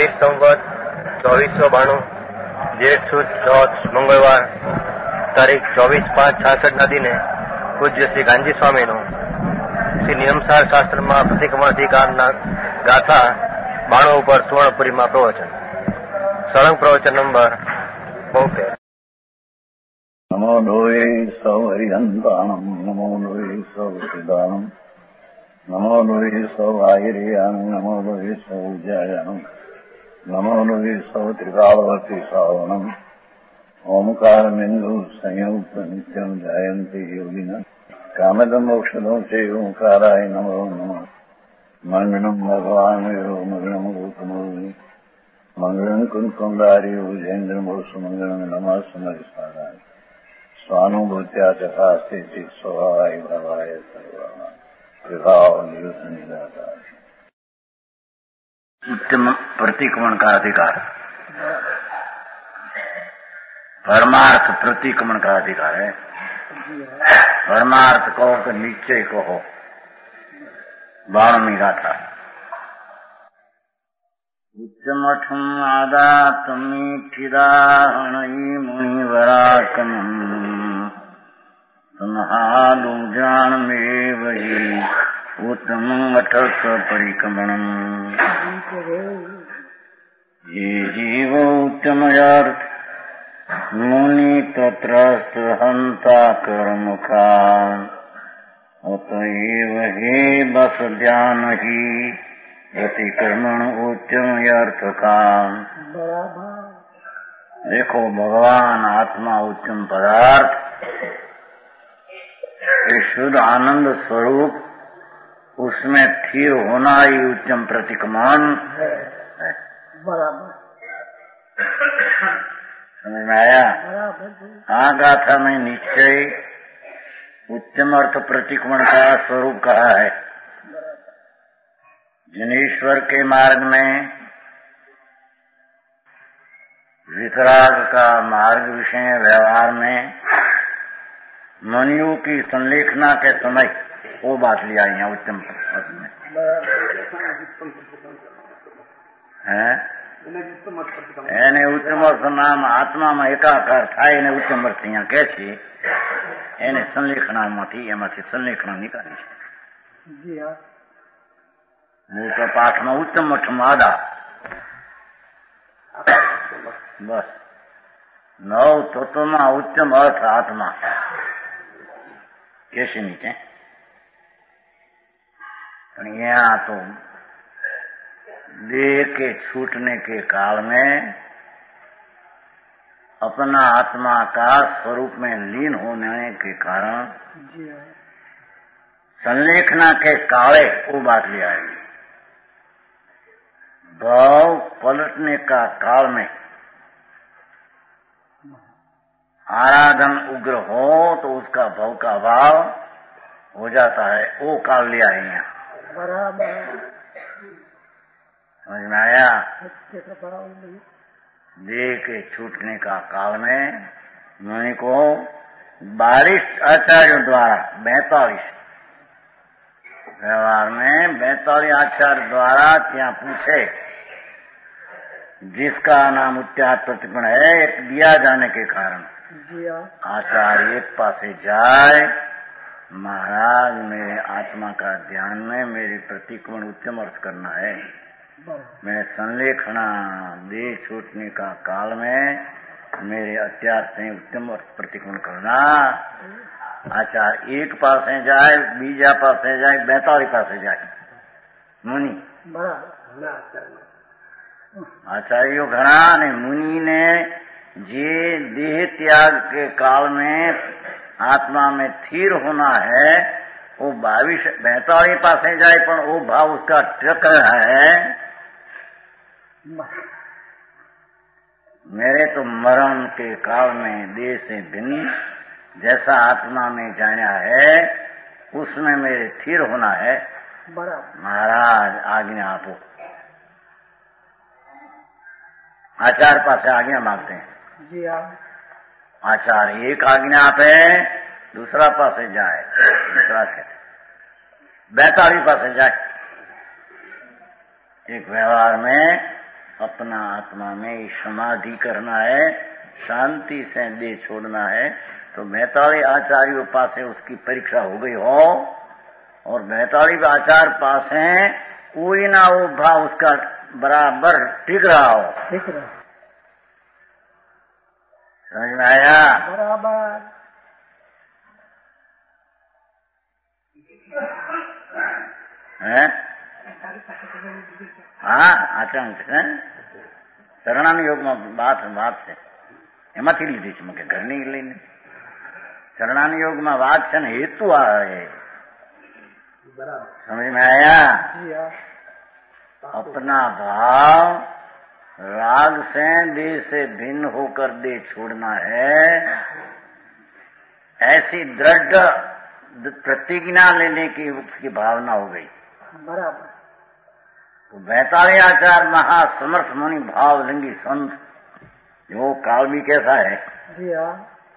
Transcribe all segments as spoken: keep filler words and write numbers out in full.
संवत चौबीस सौ बाणु जेठ सुद चौथ मंगलवार तारीख चौबीस पांच छासठ ना दिने पूज्य श्री गांधी स्वामी नो श्री नियमसार शास्त्र में प्रतिक्रमण अधिकार गाथा बाणु पर सुवर्णपुरी में प्रवचन सड़ंग प्रवचन नंबर बोतेर। नमो लोये सौ हरिहंताणम नमो लोये सौ सिदानम नमो लोये सौ आयरियान नमो लोये सौ जयानम नमो लोये सौ त्रिकालवर्ती सावनम ओमकार बिंदु संयुक्त नित्यम जायन्ति योगिना कामदम मोक्षदो चे ओंकाराय नमो नमः। मंगलम भगवान वीरो मंगलम गौतमोनि मंगलम कुंकुमधारी उजेन्द्र मोसु मंगलम नमः समरिसाराय स्वानुभूत्या चकास्ते स्वभावाय भावाय सर्वाय विभाव निदाता। उत्तम प्रतिक्रमण का अधिकार, परमार्थ प्रतिक्रमण का अधिकार है। परमार्थ कहो तो निश्चय कहो, बाणमी गाथा। उच्चमठम आदात मीठिदाहणई मुनिवराकमं समहालु जान में वही उत्तम मठ परिक्रमणम। ये जीव उत्तम अर्थ मुनि तत्रस्त हंता कर्मुखा अतएव हे बस ध्यान ही प्रतिक्रमण उच्चम अर्थ का। देखो भगवान आत्मा उच्चम पदार्थ शुद्ध आनंद स्वरूप, उसमें स्थिर होना ही उच्चम प्रतिक्रमण है। समझ में आया? हाँ, गाथा में निश्चय उच्चम अर्थ प्रतिक्रमण का स्वरूप कहा है। जिनेश्वर के मार्ग में वितराग का मार्ग विषय व्यवहार में मनु की संलेखना के समय वो बात लिया यहाँ उच्चम अर्थ में है। એને ઉત્તમ અર્થ નામ આત્મામાં એકાકાર થાય એને ઉત્તમ અર્થ અહીંયા કહે છે। એને સંલેખનામાંથી એમાંથી સંલેખના નીકાળી છે। હું તો પાઠમાં ઉત્તમ મઠમ આદા બસ નવ તત્વમાં ઉત્તમ અર્થ આત્મા કેશે નીચે પણ यहाँ तो देह के छूटने के काल में अपना आत्मा का स्वरूप में लीन होने के कारण संलेखना के काले वो बात ले आएगी। भाव पलटने का काल में आराधन उग्र हो तो उसका भाव का भाव हो जाता है, वो काल ले आएंगे। बराबर समझ में आया? देह के छूटने का काल में मुनि को बारिश आचार्यों द्वारा बैतालीस व्यवहार में बैतालीस आचार्य द्वारा क्या पूछे, जिसका नाम उच्चार प्रतिक्रमण है, एक दिया जाने के कारण आचार्य एक पासे जाए, महाराज मेरे आत्मा का ध्यान में मेरी प्रतिक्रमण उच्चम अर्थ करना है। मैं संलेखना देह छूटने का काल में मेरे अत्यार से उत्तम प्रतिक्रमण करना। आचार एक पास जाए, बीजा पास जाए, बैताली पास जाए मुनि आचार्यों घना ने मुनि ने जे देह त्याग के काल में आत्मा में स्थिर होना है, वो बावीस बैताली पास जाए पर वो भाव उसका चक्र है। मेरे तो मरण के काल में देह से भिन्न जैसा आत्मा में जाना है, उसमें मेरे स्थिर होना है। महाराज आज्ञा आपो। आचार्य पास आज्ञा मांगते हैं जी। आप आचार्य एक आज्ञा आपे, दूसरा पास जाए, दूसरा कहते बैताली पास जाए। एक व्यवहार में अपना आत्मा में समाधि करना है, शांति से देह छोड़ना है। तो बैताड़ी आचार्यों पास उसकी परीक्षा हो गई हो और बैताड़ी आचार्य पास है कोई ना वो भाव उसका बराबर टिक रहा हो। ठीक रहा, समझ में आया? बराबर। है हाँ आचरण છે શરણાની યોગમાં વાત વાત છે એમાંથી લીધી છે મેં ઘરની લઈને શરણાની યોગમાં વાત છે ને હેતુ આવે समझ में आया? अपना भाव राग से देह से भिन्न होकर देह छोड़ना है, ऐसी दृढ़ प्रतिज्ञा लेने की उसकी भावना हो गई। बराबर। तो बैताड़ी आचार्य महासमर्थ मुनि भावलिंगी संत जो काल भी कैसा है जी हाँ,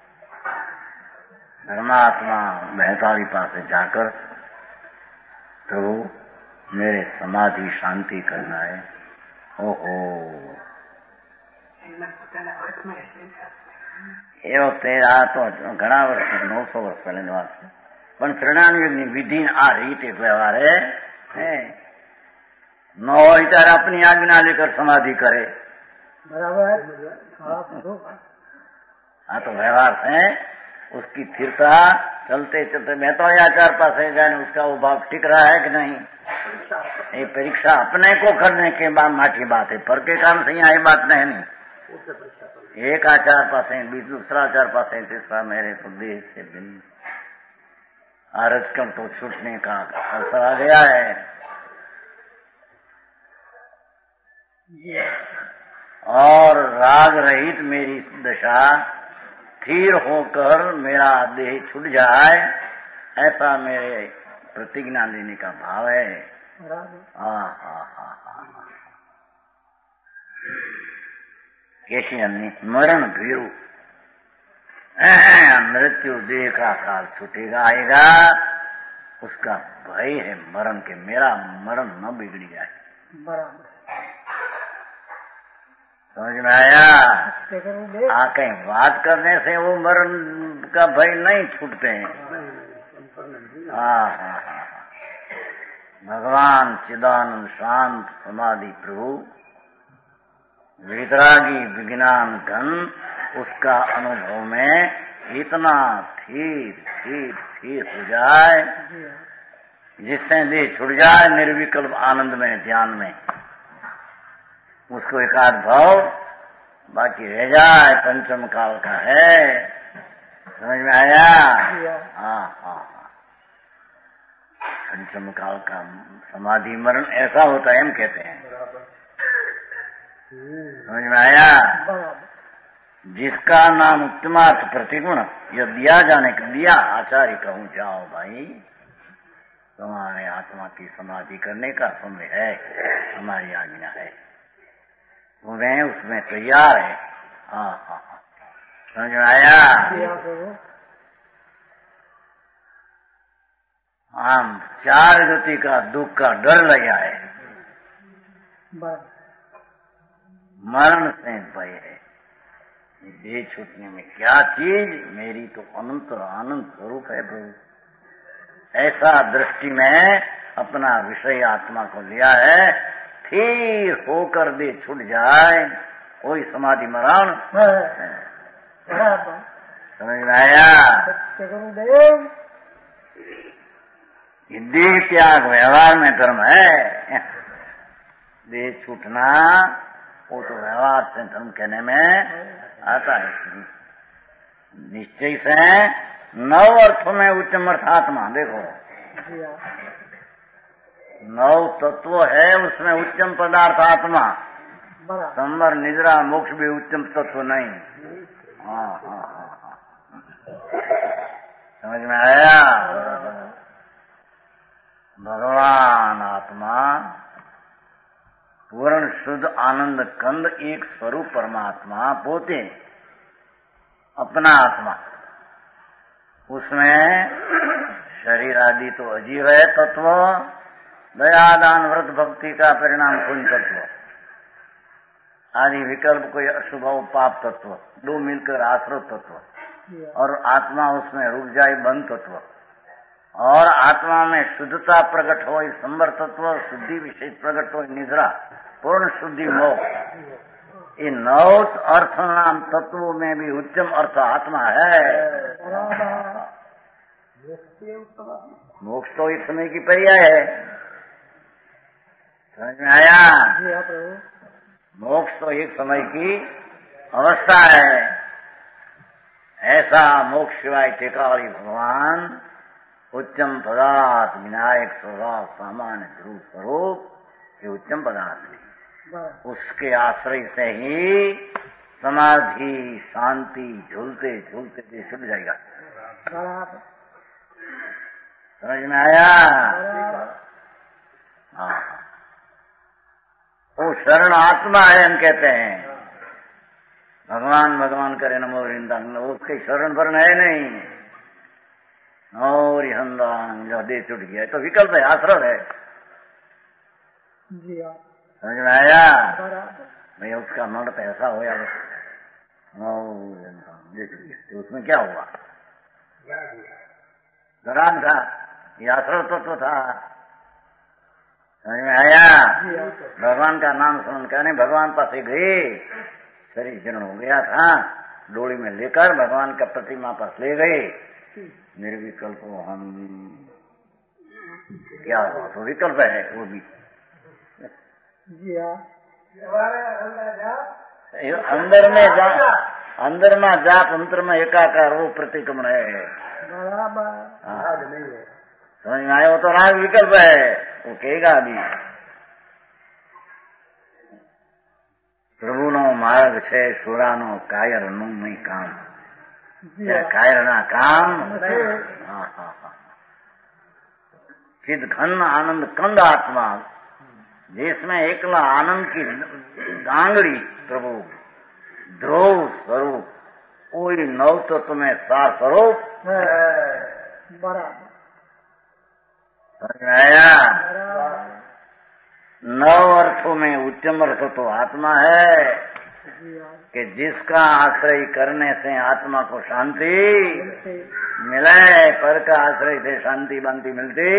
धर्मात्मा बैताड़ी पास जाकर तो मेरे समाधि शांति करना है। ओहो એ વખતે આ તો ઘણા વર્ષ નવસો વર્ષ પહેલાની વાત છે, પણ શરણાનયુગની વિધિ આ રીતે વ્યવહારે ન હોય ત્યારે अपनी आज्ञा लेकर समाधि करे। बराबर। हाँ तो व्यवहार है उसकी स्थिरता चलते चलते मैं तो आचार पास है जाने उसका वो भाव टिक रहा है कि नहीं। ये परीक्षा अपने को करने के बाद माठी बात है, पर के काम से यहाँ ये बात नहीं, नहीं। एक आचार पास है, बीस दूसरा आचार पास है, तीसरा मेरे को देह से भिन्न आरजकन तो छूटने का अवसर आ गया है। और राग रहित मेरी दशा स्थिर होकर मेरा देह छूट जाए, ऐसा मेरे प्रतिज्ञा लेने का भाव है। हाँ हाँ हाँ हाँ कैसी अन्य मरण भीरू मृत्यु देह का काल छूटेगा आएगा, उसका भय है मरण के, मेरा मरण न बिगड़ जाए। बराबर। समझ में आया? आ कहीं बात करने से वो मरण का भय नहीं छूटते हैं। हाँ हाँ हाँ भगवान चिदानंद शांत समाधि प्रभु वितरागी विज्ञान घन, उसका अनुभव में इतना स्थिर स्थिर स्थिर हो जाए जिससे देह छुट जाए निर्विकल्प आनंद में ध्यान में, उसको एकाध भाव बाकी रह जाए पंचम काल का है। समझ में आया? हाँ हाँ पंचम काल का समाधि मरण ऐसा होता है, हम कहते हैं। समझ में आया? जिसका नाम उत्तमार्थ प्रतिगुण यह दिया जाने का दिया आचार्य कहूँ जाओ भाई, तुम्हारे आत्मा की समाधि करने का समय है, हमारी आज्ञा है, तुम्हें उसमें तैयार है। हाँ हाँ समझ में आया? हम चार गति का दुख का डर लगा है, मरण से भय है, देह छूटने में क्या चीज, मेरी तो अनंत आनंद स्वरूप है प्रभु। ऐसा दृष्टि में अपना विषय आत्मा को लिया है, स्थिर होकर दे छूट जाए, कोई समाधि मरण। समझ में आया? देह त्याग व्यवहार में धर्म है, देह छूटना वो तो व्यवहार से धर्म कहने में आता है। निश्चय से नव अर्थों में उच्चम अर्थात्मा, देखो नव तत्व है, उसमें उच्चम पदार्थ आत्मा, संवर निद्रा मोक्ष भी उच्चम तत्व नहीं। हाँ हाँ हाँ समझ में आया? भगवान आत्मा पूर्ण शुद्ध आनंद कंद एक स्वरूप परमात्मा पोते अपना आत्मा, उसमें शरीर आदि तो अजीव है तत्व, दया दान व्रत भक्ति का परिणाम कौन तत्व, आदि विकल्प कोई अशुभ पाप तत्व, दो मिलकर आश्रय तत्व, और आत्मा उसमें रुक जाए बंद तत्व, और आत्मा में शुद्धता प्रकट हो संवर तत्व, शुद्धि विशेष प्रकट हो निद्रा, पूर्ण शुद्धि मोक्ष। इन नौ अर्थ नाम तत्वों में भी उच्चम अर्थ आत्मा है। मोक्ष तो इस समय की पर्याय है, समझ में आया? मोक्ष तो एक समय की अवस्था है। ऐसा मोक्ष शिवाय टेकाली भगवान उच्चम पदार्थ विनायक स्वभाव सामान्य ध्रुव स्वरूप ये उच्चम पदार्थ है। उसके आश्रय से ही समाधि शांति झूलते झूलते भी छूट जाएगा। समझ में आया? हाँ, वो शरण आत्मा है हम कहते हैं। भगवान भगवान करे नमो वृंदावन, उसके शरण पर है नहीं। और हंदान जो दे छुट गया तो विकल्प है, आश्रय है। समझ में आया? भाई उसका मन पैसा हो या तो उसमें क्या हुआ? दरान था, ये आश्रय तत्व था। समझ में आया? भगवान का नाम स्मरण करने भगवान पास गए, शरीर जीर्ण हो गया था, डोली में लेकर भगवान का प्रतिमा पास ले गए। निर्विकल्प हम क्या हुआ? तो विकल्प है वो भी। अंदर में जा अंदर में जाप अंतर में एकाकार वो प्रतिक्रमण है। समझ में आया? वो तो राग विकल्प है, वो कहेगा अभी प्रभु नो मार्ग छे सुरानो कायर नु नहीं काम, क्या कायर ना काम। हाँ हाँ हाँ, चिद घन आनंद कंद आत्मा, जिसमें एकला आनंद की गांगड़ी प्रभु ध्रुव स्वरूप, कोई नव तत्व में सार स्वरूप। समझ में आया? नौ अर्थों में उच्चम अर्थ तो आत्मा है कि जिसका आश्रय करने से आत्मा को शांति मिले, पर का आश्रय से शांति बंती मिलती।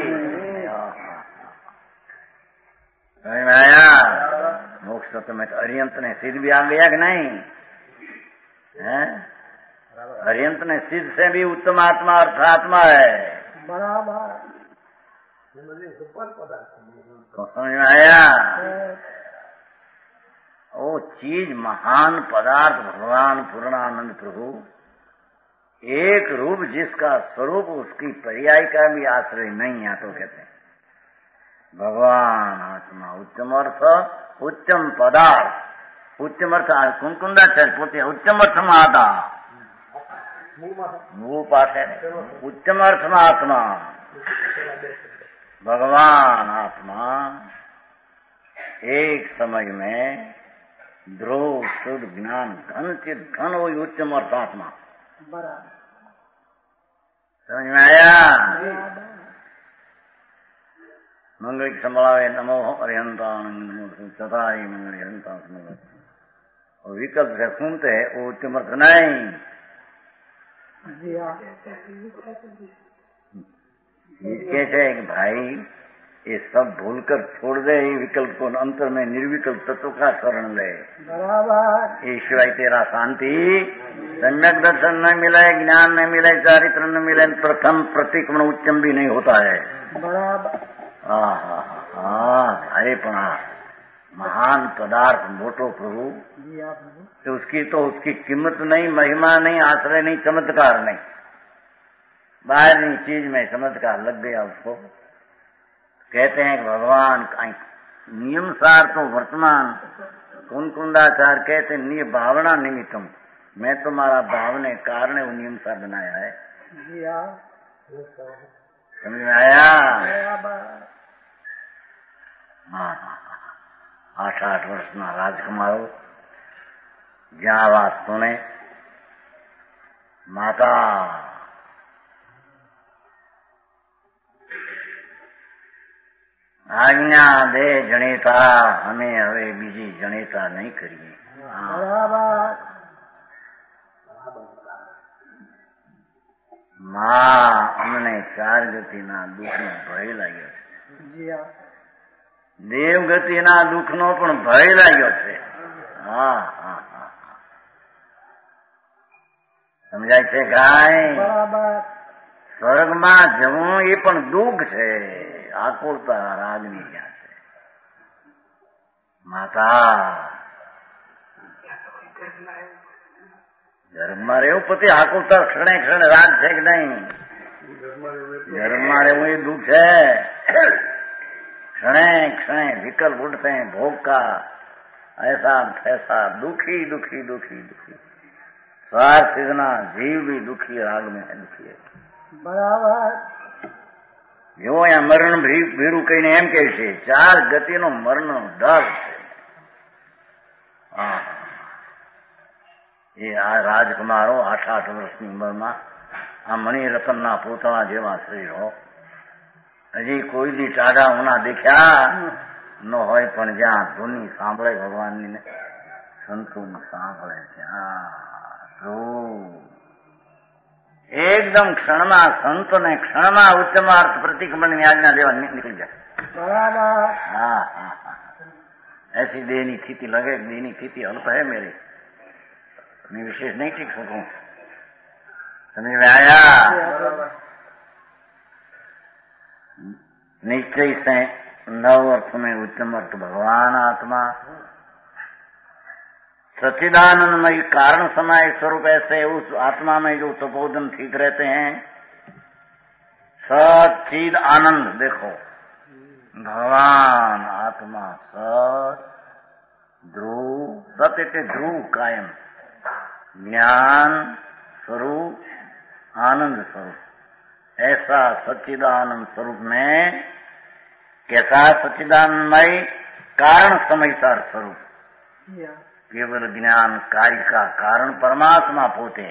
समझ में आया? मोक्ष तत्व में तो अरियंत ने सिद्ध भी आ गया कि नहीं है? अरियंत ने सिद्ध से भी उत्तम आत्मा अर्थात्मा है। तो समझ में आया? वो चीज महान पदार्थ भगवान पूर्णानंद प्रभु एक रूप, जिसका स्वरूप उसकी पर्याय का भी आश्रय नहीं है, तो कहते हैं भगवान आत्मा उच्चम अर्थ उच्चम पदार्थ। उच्चम अर्थ कुंकुंदाचार्य पोते उच्चम अर्थ में आता वो पाठ है। उच्चम अर्थ में आत्मा भगवान आत्मा एक समय में ध्रुव शुद्ध ज्ञान घन चित घन वो उच्चम अर्थ आत्मा। समझ में आया? मंगल की संभावे नमो अरिहंता नमो सताई मंगल हरिहंता। और विकल्प से सुनते हैं वो उच्चम अर्थ नहीं। कैसे है कि भाई ये सब भूलकर छोड़ दे, ये विकल्प को अंतर में निर्विकल्प तत्व का शरण ले। ईश्वर तेरा शांति सम्यक दर्शन न मिले, ज्ञान न मिले, चारित्र न मिले, प्रथम प्रतिक्रमण उच्चम भी नहीं होता है। भाई पणा महान पदार्थ मोटो प्रभु, तो उसकी तो उसकी कीमत नहीं, महिमा नहीं, आश्रय नहीं, चमत्कार नहीं। बाहरी चीज में चमत्कार लग गया उसको। कहते हैं कि भगवान नियम सार तो वर्तमान कुंकुंदाचार कहते निय भावना निमित्तम, मैं तुम्हारा भावने कारण वो नियम सार बनाया है। समझ में आया? हाँ हाँ, आठ आठ वर्ष ना राजकुमारो ज्યાં વાસ્તુને માતા આજ્ઞા દે જણેતા, અમે હવે બીજી જણેતા નહીં કરીએ. બરાબર. માં અમને ચાર ગતિના દુઃખનો ભય લાગ્યો છે. જી હા. દેવ ગતિના દુઃખનો પણ ભય લાગ્યો છે. હા હા હા સમજાય છે કાંઈ? બરાબર. સ્વર્ગમાં જવું એ પણ દુઃખ છે. આકુળતા રાજની ત્યાં છે. માતા ઘરમાં રહેવું પછી આકુળતા ક્ષણે ક્ષણે રાગ છે કે નહીં? ઘરમાં રહેવું એ દુઃખ છે. क्षणे क्षणे विकल्प उठते हैं भोग का, ऐसा फैसा दुखी दुखी दुखी दुखी. स्वार्थ सिद्धना जीव भी दुखी, राग में है दुखी है. બરાબર. જો અહીંયા મરણ ભીરું કહીને એમ કહે છે ચાર ગતિનો મરણનો ડર છે. હા એ આ રાજકુમારો આઠ આઠ વર્ષની ઉંમરમાં આ મણિરત્નના પૂતળા જેવા શરીરો હજી કોઈ દી ટાઢા ઉના દેખ્યા ન હોય, પણ જ્યાં ધૂની સાંભળે ભગવાનની ને સંતોની સાંભળે ત્યાં એકદમ ક્ષણમાં સંત ને ક્ષણમાં ઉચ્ચમાર્થ પ્રતિક્રમણની આજ્ઞા લેવા નીકળી જાય. બરાબર. હા હા હા ऐसी देहनी स्थिति लगे, देहनी स्थिति अल्प है मेरी, मैं विशेष नहीं टिक सकूं. समझ में आया? निश्चय से नव अर्थ में उत्तम अर्थ भगवान आत्मा सच्चिदानंदमय कारण समय स्वरूप ऐसे उस आत्मा में जो तपोधन ठीक रहते हैं. सच्चिद आनंद देखो भगवान आत्मा सत ध्रुव, सत्य के ध्रुव कायम, ज्ञान स्वरूप, आनंद स्वरूप, ऐसा सच्चिदानंद स्वरूप में कैसा सच्चिदानंदमय कारण समयसार स्वरूप, केवल ज्ञान कार्य का कारण परमात्मा पोते,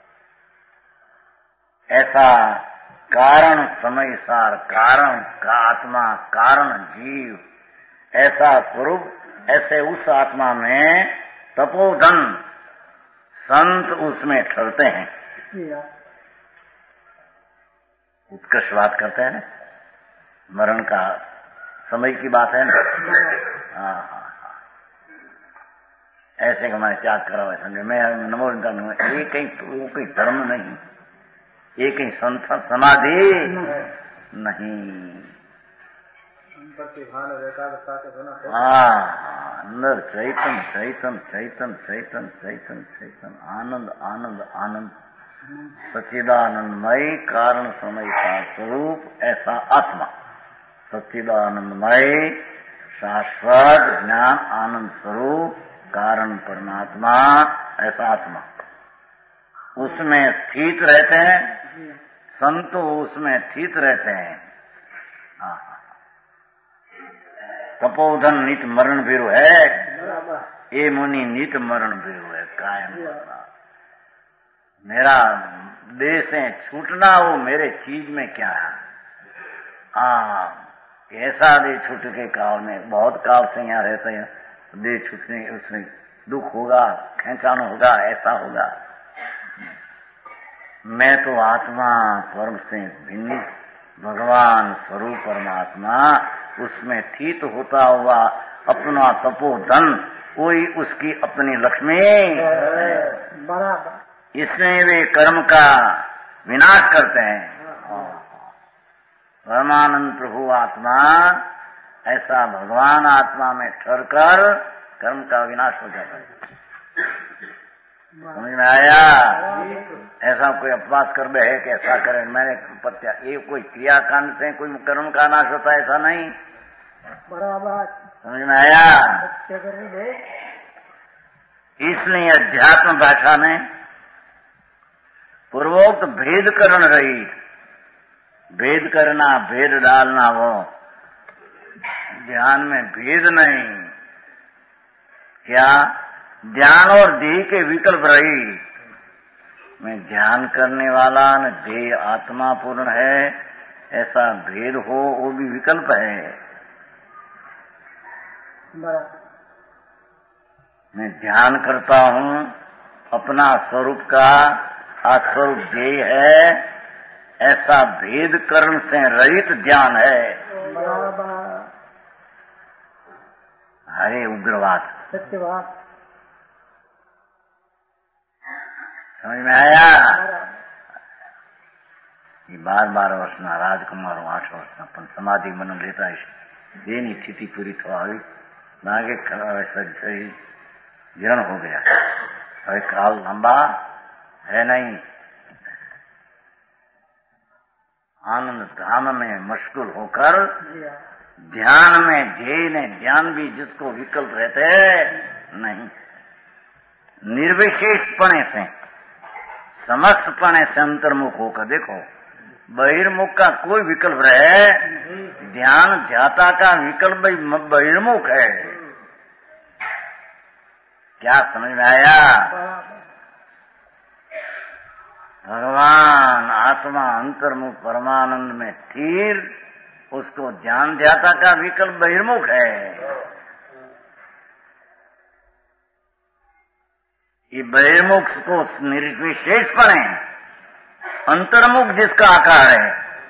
ऐसा कारण समयसार कारण का आत्मा कारण जीव, ऐसा स्वरूप, ऐसे उस आत्मा में तपोधन संत उसमें ठहरते हैं. उत्कर्ष बात करते हैं ना, मरण का समय की बात है ना. हाँ हाँ ऐसे का मैं त्याग करा हुआ समझे. मैं नमो ये कहीं वो कहीं धर्म नहीं, ये कहीं संत समाधि नहीं. हाँ अंदर चैतन चैतन चैतन चैतन चैतन चैतन आनंद आनंद आनंद सच्चिदानंदमय कारण समय का स्वरूप, ऐसा आत्मा सच्चिदानंदमय शाश्वत ज्ञान आनंद स्वरूप कारण परमात्मा, ऐसा आत्मा उसमें स्थित रहते हैं. संतो उसमें स्थित रहते हैं. तपोधन नित मरण भीरु है, ये मुनि नित मरण भीरु है कायम. मेरा देह से छूटना वो मेरे चीज में क्या है. हाँ ऐसा देह छूट के काल में बहुत काल से यहाँ रहते हैं, देह छूटने उसमें दुख होगा, खेचान होगा, ऐसा होगा. मैं तो आत्मा परम से भिन्न भगवान स्वरूप परमात्मा उसमें स्थित होता हुआ अपना तपोधन वही उसकी अपनी लक्ष्मी. बराबर. इसमें वे कर्म का विनाश करते हैं. परमानंद प्रभु आत्मा ऐसा भगवान आत्मा में ठहरकर कर्म का विनाश हो जाता है. समझ में आया? ऐसा कोई अपवाद कर दे है कि ऐसा करें मैंने पत्या, ये कोई क्रियाकांड से कोई कर्म का नाश होता है ऐसा नहीं. बराबर. समझ में आया? इसलिए अध्यात्म भाषा में पूर्वोक्त भेद करण रही, भेद करना भेद डालना, वो ध्यान में भेद नहीं. क्या ध्यान और देह के विकल्प रही. मैं ध्यान करने वाला न देह आत्मा पूर्ण है, ऐसा भेद हो वो भी विकल्प है. बराबर। मैं ध्यान करता हूँ अपना स्वरूप का, आ स्वरूप ध्येय है, ऐसा भेद करण से रहित ध्यान है। बराबर। अरे उग्रवाद, सत्य बात। समझ में आया? बराबर। ये बार बार વર્ષના રાજકુમારો આઠ વર્ષના પણ સમાધિ મને લેતા હશે એની સ્થિતિ પૂરી થવા આવી લાગે શરીર જીर्ण हो गया। હવે કાલ लंबा है नहीं। आनंद धाम में मशगूल होकर ध्यान में ध्येय ने ध्यान भी जिसको विकल्प रहते नहीं, निर्विशेषपणे से समस्तपणे से अंतर्मुख होकर देखो। बहिर्मुख का कोई विकल्प रहे, ध्यान ध्याता का विकल्प बहिर्मुख है। क्या समझ में आया? भगवान आत्मा अंतर्मुख परमानंद में स्थिर, उसको ध्यान ध्याता का विकल्प बहिर्मुख है। ये बहिर्मुख को निर्विशेषपणे अंतर्मुख जिसका आकार है,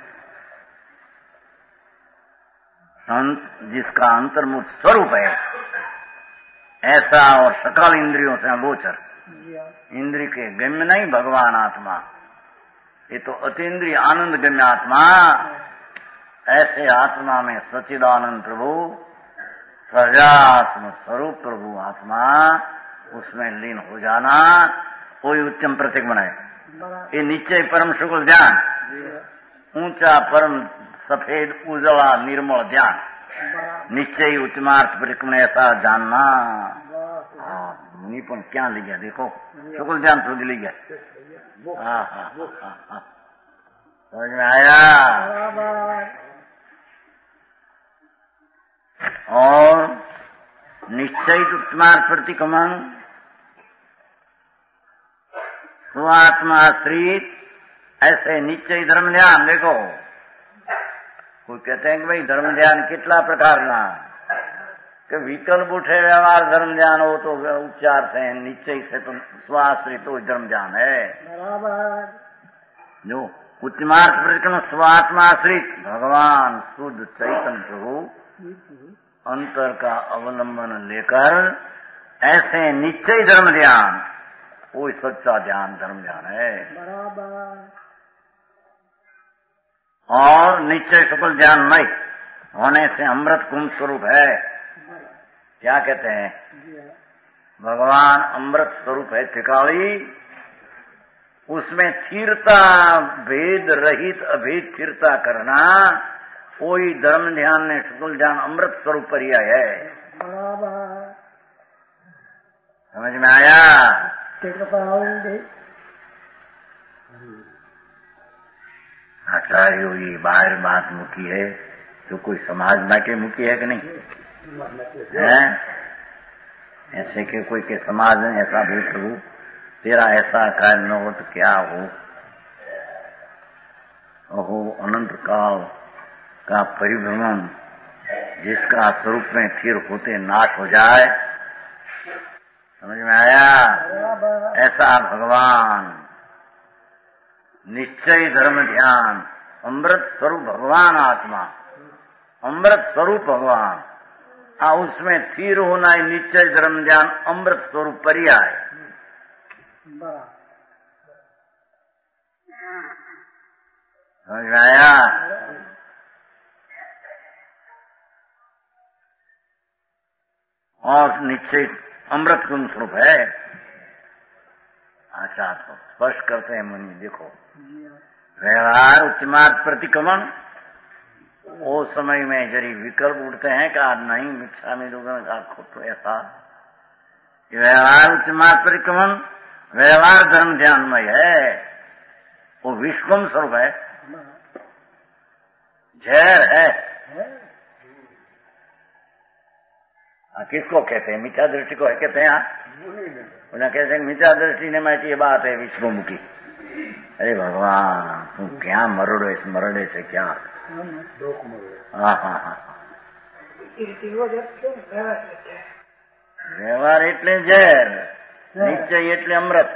जिसका अंतर्मुख स्वरूप है, ऐसा और सकल इंद्रियों से अगोचर, इंद्रिय के गम्य नहीं भगवान आत्मा, ये तो अतीन्द्रिय आनंद गम्य आत्मा। ऐसे आत्मा में सच्चिदानंद प्रभु, सजात्म स्वरूप प्रभु आत्मा, उसमें लीन हो जाना, कोई उत्तम प्रतीक बनाए। ये नीचे परम शुक्ल ध्यान, ऊंचा परम सफेद उजला निर्मल ध्यान, नीचे ही उत्तमार्थ परिक्रम ऐसा जानना। मुनि पण क्या ले गया देखो, शुक्ल ध्यान तो ले गया। हाँ हाँ हाँ हाँ, समझ में आया? और निश्चय उत्तमार्थ प्रतिक्रमण स्वात्मा आश्रित, ऐसे निश्चय धर्म ध्यान देखो। कोई कहते हैं कि भाई धर्म ध्यान कितला प्रकार ना, कि विकल्प उठे व्यवहार धर्म ध्यान हो तो उपचार से, निश्चय से तो स्वाश्रित तो धर्म ध्यान है। जो उत्तमार्थ प्रतिक्रमण स्वात्मा आश्रित, भगवान शुद्ध चैतन्य प्रभु अंतर का अवलंबन लेकर ऐसे निश्चय धर्म ध्यान, कोई सच्चा ध्यान धर्म ध्यान है। बराबर। और निश्चय शुक्ल ध्यान नहीं होने से अमृत कुंभ स्वरूप है। क्या कहते हैं? भगवान अमृत स्वरूप है त्रिकाली, उसमें स्थिरता, भेद रहित अभेद स्थिरता करना, कोई धर्म ध्यान ने शुक्ल ध्यान अमृत स्वरूप पर्याय है। बराबर। समझ में आया? आचार्यों ये बाहर बात मुकी है तो कोई समाज बाटे मुकी है कि नहीं है? ऐसे के कोई के समाज में ऐसा भी प्रभु तेरा ऐसा कार्य न हो तो क्या हो। ओहो अनंत काल का परिभ्रमण जिसका स्वरूप में फिर होते नाश हो जाए। समझ में आया? ऐसा भगवान निश्चय धर्म ध्यान अमृत स्वरूप भगवान आत्मा, अमृत स्वरूप भगवान, आ उसमें स्थिर होना ही निश्चय धर्म ध्यान अमृत स्वरूप पर्याय। समझ में आया? और निश्चय अमृत गुण स्वरूप है। अच्छा तो स्पष्ट करते हैं मुनि, देखो व्यवहार उत्तमार्थ प्रतिक्रमण, वो समय में जरी विकल्प उठते हैं कि आज नहीं मिथ्या में लोगों का खुद तो ऐसा व्यवहार उत्तमार्थ परिक्रमण व्यवहार धर्म ध्यानमय है, वो विश्वम स्वरूप है, जहर है। किसको कहते हैं? मिथ्या दृष्टि को है कहते हैं। उन्हें कहते हैं मिथ्या दृष्टि ने मैं ये बात है विश्वमुखी। अरे भगवान तू क्या मरड़ो, इस मरड़े से क्या? हाँ हाँ हाँ વ્યવહાર એટલે ઝેર, નિશ્ચય એટલે અમૃત.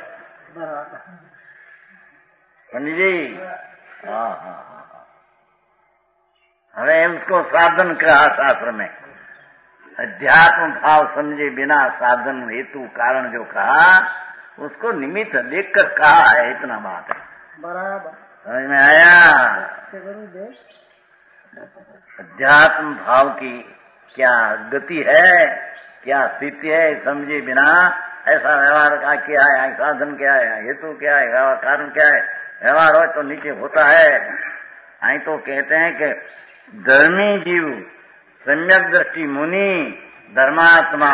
पंडित हाँ हाँ हाँ हमें उसको साधन कहा शास्त्र में. अध्यात्म भाव समझे बिना साधन हेतु कारण जो कहा उसको निमित्त देखकर कहा है. इतना बात है. बराबर समझ में आया. अध्यात्म भाव की क्या गति है, क्या स्थिति है, समझे बिना ऐसा व्यवहार का क्या है, साधन क्या है, हेतु क्या है, कारण क्या है. व्यवहार हो तो नीचे होता है. आई तो कहते हैं कि धर्मी जीव, सम्यक दृष्टि मुनि, धर्मात्मा,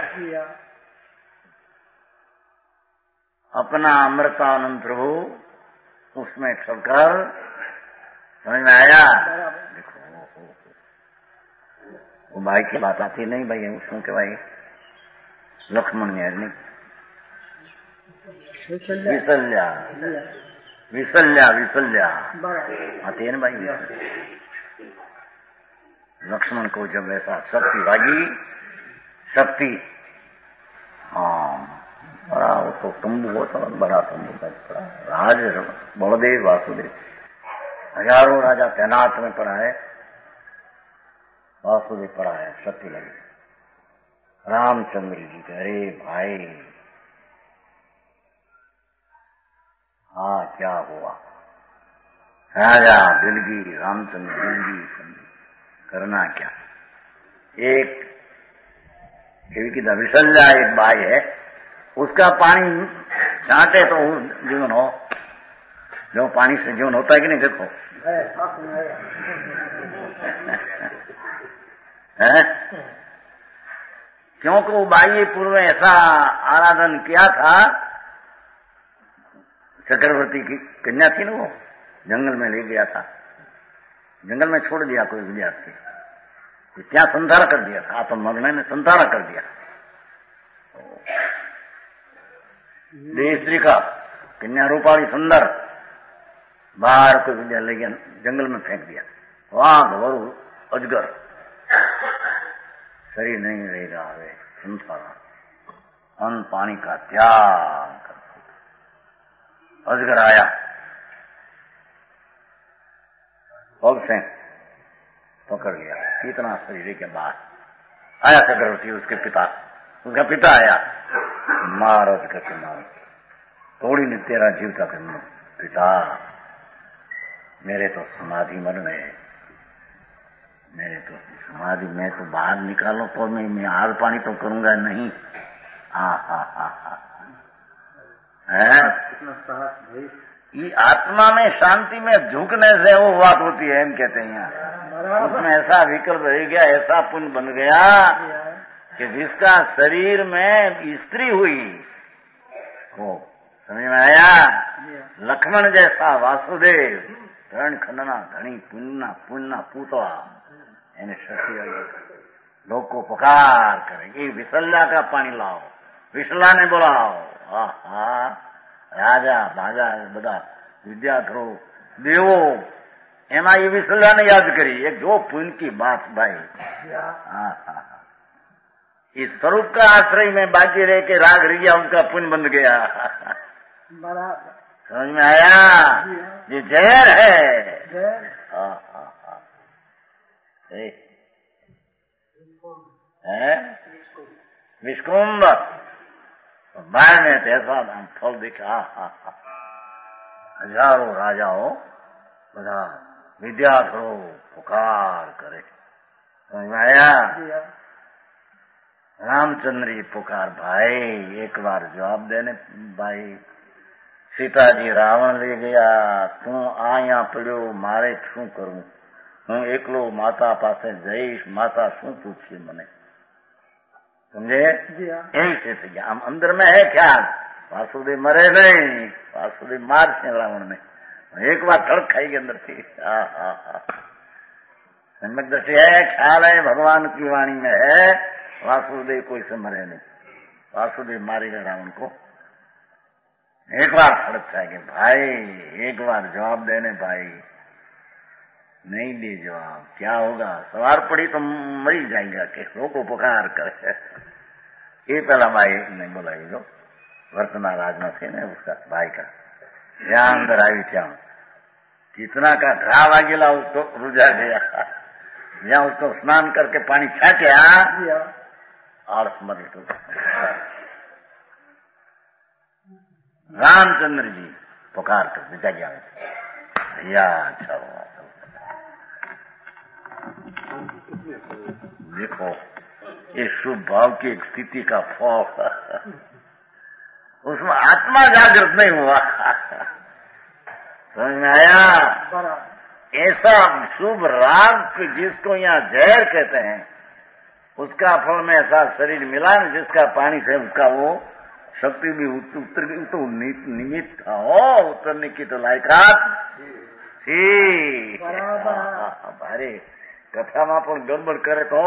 अपना अमृतानंद प्रभु उसमें छोड़कर. समझ में आया. देखो वो भाई की बात आती नहीं भाई, उसमें के भाई लक्ष्मण ने नहीं विसल्या विसल्या विसल्या आती है ना भाई. लक्ष्मण को जब ऐसा शक्ति भागी, शक्ति हाँ बड़ा वो तो तंबू होता बड़ा तंबू का राज बलदेव वासुदेव हजारों राजा तैनात में पड़ा है. वासुदेव पड़ा है, शक्ति लगी. रामचंद्र जी के अरे भाई हाँ क्या हुआ. राजा दिलगी, रामचंद्र दिलगी, करना क्या. एक की विसल्या एक बाई है, उसका पानी छांटे तो जीवन हो. जो पानी से जीवन होता है कि नहीं देखो है. क्योंकि वो बाई पूर्व में ऐसा आराधन किया था. चक्रवर्ती की कन्या थी ना, वो जंगल में ले गया था, जंगल में छोड़ दिया कोई विद्यार्थी, क्या संधारा कर दिया था. आत्ममग्न ने संधारा कर दिया. देवी का कन्या रूपाली सुंदर बाहर कोई विद्या ले गया, जंगल में फेंक दिया. वहां घोर अजगर, शरीर नहीं रहेगा. वे संसारा अन्न पानी का त्याग कर. अजगर आया पग से पकड़ लिया. कितना शरीर के बाद आया चक्रवर्ती, उसके पिता, उसका पिता आया. मार अजगर के मार, थोड़ी ने तेरा जीवता करना. पिता मेरे तो समाधि मन में, मेरे तो समाधि में तो बाहर निकालो तो मैं मैं हार पानी तो करूंगा नहीं. हा हा हा हा है. ये आत्मा में शांति में झुकने से वो बात होती है. हम कहते हैं यहाँ उसमें ऐसा विकल्प रह गया, ऐसा पुण्य बन गया कि जिसका शरीर में स्त्री हुई वो. समझ में आया. लक्ष्मण जैसा वासुदेव धरण खंडना धनी पुण्य पुण्य पूतवा यानी शक्ति लोग को पुकार करेगी. विसल्या का पानी लाओ, विसला ने बोलाओ. आहा राजा भाजा બધા વિદ્યાર્થીઓ દેવો એમાં એ વિસલ્યાને યાદ કરી. एक जो पुण्य की बात भाई. हाँ हाँ इस स्वरूप का आश्रय में बाकी रह के राग रिया उनका पुण्य बन गया. समझ में आया. ये जहर है. हाँ हाँ हाँ विष्कुंभ बाहर में ऐसा फल दिखा. हजारों राजाओं बधा विद्यार्थी पुकार करे. समझ में आया. रामचंद्र जी पुकार भाई एक बार जवाब देने. भाई सीता जी रावण ले गया, तू आया पड़ो, मारे शू करूं. हूँ एकलो माता पासे जईश, माता शू पूछी मने. समझे. यही से थी आम अंदर में है ख्याल वासुदेव मरे नहीं, वासुदेव मार से रावण ने. एक बार तड़क खाई के अंदर थी. सम्यक दृष्टि है, ख्याल है, भगवान की वाणी में है. वासुदेव कोई से मरे नहीं, वासुदेव मारेगा रावण को. एक बार तड़क खाएंगे भाई, एक बार जवाब देने भाई. नहीं दे जवाब, क्या होगा? सवार पड़ी तो मरी जाएगा कि लोगों पुकार कर। ये पहला भाई ने बोला, ये जो वर्तना राज में थे ना उसका भाई का, यहाँ अंदर आई क्या कितना का घाव आ गिला, उसको रुझा गया। यहाँ उसको स्नान करके पानी छाट्या और स्मरण तो रामचंद्र जी पुकार कर विदा गया भैया। अच्छा हुआ, देखो ये शुभ भाव की एक स्थिति का फल, उसमें आत्मा जागृत नहीं हुआ। समझ में आया? ऐसा शुभ राग जिसको यहाँ जहर कहते हैं, उसका फल में ऐसा शरीर मिला न जिसका पानी से उसका वो शक्ति भी उतर गई, तो निमित्त था हो उतरने की तो लायकात थी। अरे कथा में पण गड़बड़ करे तो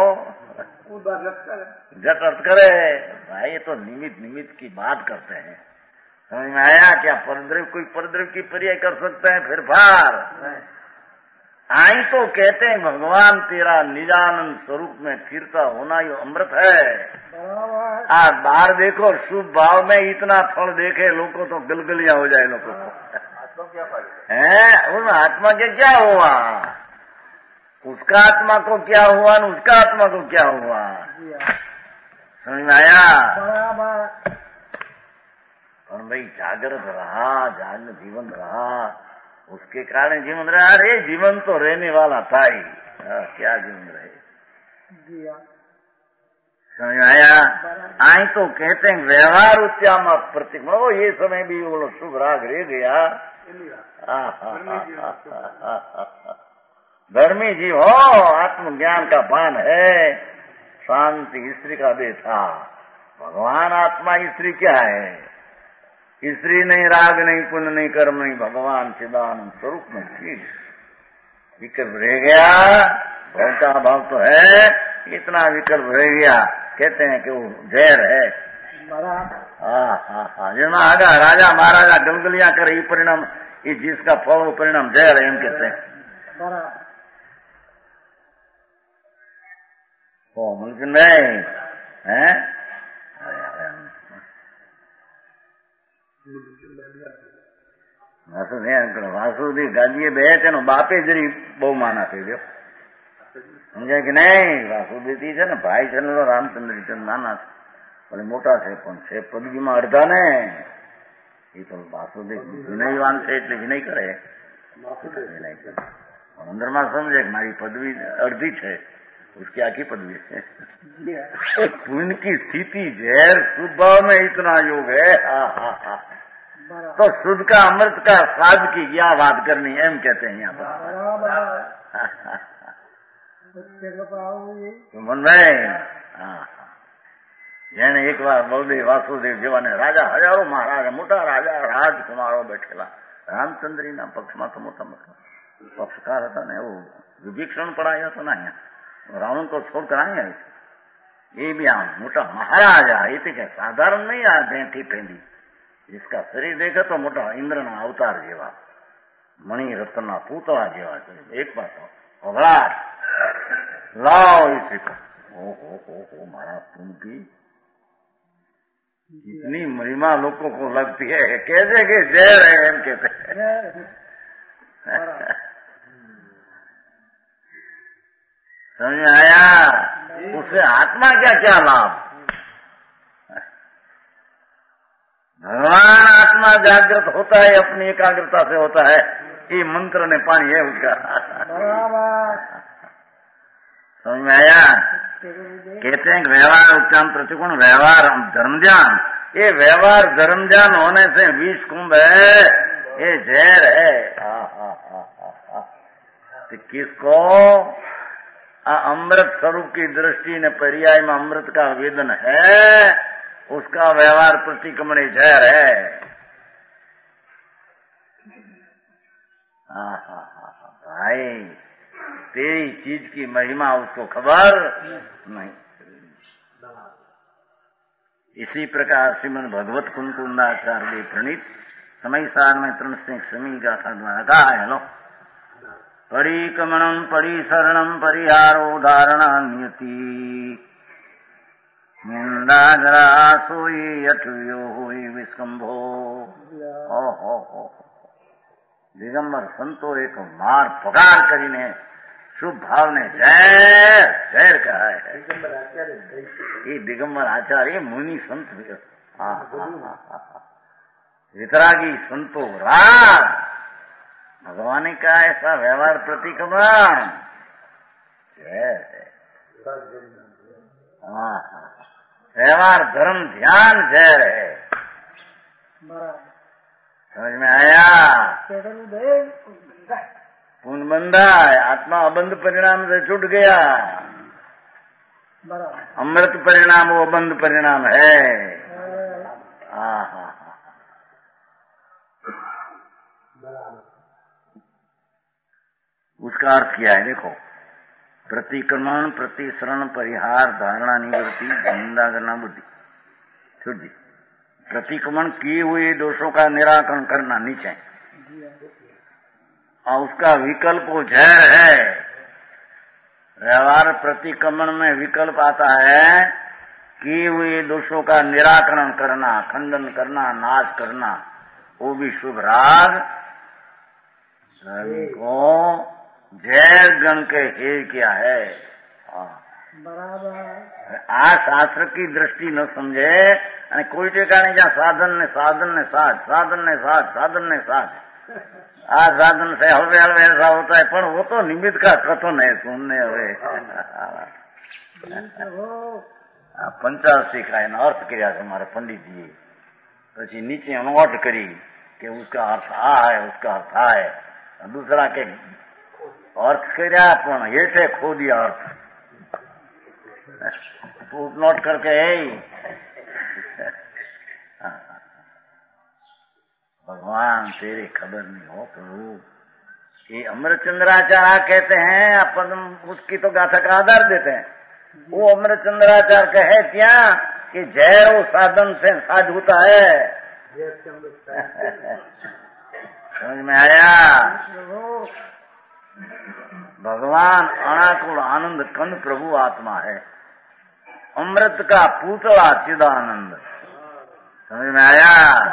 जट अर्थ करे भाई, ये तो निमित्त निमित्त की बात करते हैं। समझ में आया? क्या परद्रव्य कोई परद्रव्य की पर्याय कर सकते हैं? फिर भार आई तो कहते हैं भगवान तेरा निजानंद स्वरूप में फिरता होना ये अमृत है। आज बाहर देखो शुभ भाव में इतना फल देखे लोगों तो गलगलियां हो जाए लोगों को है। उस आत्मा के क्या हुआ? उसका आत्मा को क्या हुआ न उसका आत्मा को क्या हुआ? समझ में आया? और भाई जागृत रहा, जागृत जीवन रहा, उसके कारण जीवन रहा। अरे जीवन तो रहने वाला था ही, क्या जीवन रहे? समझ में आया? आई तो कहते हैं व्यवहार उत्याम प्रतीक, वो ये समय भी वो लोग शुभ राग रह गया। धर्मी जीव हो, आत्मज्ञान का पान है, शांति स्त्री का दे था। भगवान आत्मा स्त्री क्या है? स्त्री नहीं, राग नहीं, पुण्य नहीं, कर्म नहीं, भगवान चिदानंद स्वरूप में थी। विकल्प रह गया, भाव का भाव तो है, इतना विकल्प रह गया। कहते हैं कि वो जहर है। हाँ हाँ हाँ, जिसमें आगा राजा महाराजा गलगलियां करे, ये परिणाम, ये जिसका फल वो परिणाम जहर है, हम कहते हैं। ओ मुमकिन नहीं है? વાસુદેવ ગાદીએ બે તેનો બાપે જરી બહુ માન આપી દો, સમજાય કે નહીં? વાસુદેવજી છે ને ભાઈ છે ને રામચંદ્ર છે, નાના છે, ભલે મોટા છે પણ છે પદવીમાં અડધા ને, એ તો વાસુદેવ વિનયવાન છે એટલે વિનય કરે, વિનય કરે અંદરમાં સમજે કે મારી પદવી અડધી છે, उसकी आखी पदवी है। पुण्य की स्थिति जहर शुद्ध भाव में इतना योग है, हा हा हा, तो शुद्ध का अमृत का स्वाद की क्या बात करनी है, हम कहते हैं यहाँ पर मन में। જેને એક વાર બળદેવ વાસુદેવ જેવાને રાજા હજારો મહારાજા મોટા રાજા રાજકુમારો બેઠેલા, રામચંદ્રીના પક્ષમાં તો મોટા મોટા પક્ષકાર હતા ને, એવું વિભીક્ષણ પણ આવ્યો હતો ને અહીંયા, रावण को छोड़कर आए हैं, ये भी आम मोटा महाराजा, ये तो क्या साधारण नहीं आ भेंटी फेंदी, जिसका शरीर देखा तो मोटा इंद्र ना अवतार जेवा, मणि रत्न पूतला जेवा, एक बात अवराट लाओ इसी को, ओ हो हो हो महाराज तुम भी इतनी महिमा लोगों को लगती है, कैसे के जहर है हम कहते हैं। समझ में आया? उससे आत्मा क्या क्या लाभ? भगवान आत्मा जागृत होता है, अपनी एकाग्रता से होता है, ये मंत्र ने पानी है उसका। समझ में आया? कहते हैं व्यवहार उत्तम प्रतिगुण, व्यवहार धर्म ज्ञान, ये व्यवहार धर्म ज्ञान होने से विष कुंभ है, ये जहर है। हा हा हा हा, तो किसको? अमृत स्वरूप की दृष्टि ने पर्याय में अमृत का वेदन है, उसका व्यवहार प्रतिक्रमणी जहर है। हाँ हाँ हाँ भाई, तेरी चीज की महिमा उसको खबर नहीं। इसी प्रकार श्रीमद् भगवत कुंकुंदाचार्य प्रणीत समय सार में तृण से समी गाथा द्वारा कहा है लो परिकमणम परिसरणम परिहारो धारणा नियति निंदा जरा सोई यठुयो हुई विस्कंभो। ओहो हो दिगंबर संतो एक मार पगार करीने शुभ भाव ने जैर जैर कहा है। ये दिगंबर आचार्य मुनि संत वितरागी संतो राग भगवान ने कहा ऐसा व्यवहार प्रतिक्रमण व्यवहार धर्म ध्यान जय है। समझ में आया? पूर्ण बंधा है, आत्मा अबंध परिणाम से छूट गया, अमृत परिणाम वो अबंध परिणाम है। हाँ हाँ उसका अर्थ क्या है देखो, प्रतिक्रमण प्रतिसरण परिहार धारणा निवृत्ति निंदा करना बुद्धि शुद्धि। प्रतिक्रमण किए हुए दोषों का निराकरण करना नीचे, और उसका विकल्प वो जहर है। व्यवहार प्रतिक्रमण में विकल्प आता है किए हुए दोषों का निराकरण करना, खंडन करना, नाश करना, वो भी शुभ राग को जैर गण के हेय किया है। बराबर आ शास्त्र की दृष्टि न समझे અને કોઈ ઠેકાણે જ્યાં સાધન ને સાધन ने साध साधन ने साध साधन ने साध आ साधन से हलवे हलवे ऐसा होता है, पर वो तो निमित्त का कथन है सुनने हुए। पंचाशी का एનો अर्थ કર્યા છે મારા પંડિતજીએ, પછી નીચે નોટ કરી કે उसका अर्थ आ है उसका अर्थ आ है, दूसरा के अर्थ કર્યા પણ हेठे खो दिया अर्थ फुट नोट करके भगवान तेरी खबर नहीं हो प्रभु। ये अमृतचंद्राचार्य कहते हैं, अपन उसकी तो गाथा का आधार देते हैं। वो अमृतचंद्राचार्य कहे क्या कि जय वो साधन से साध होता है। समझ में आया? भगवान अनाकुल आनंद कंद प्रभु आत्मा है, अमृत का पूतला चिदानंद। समझ में आया?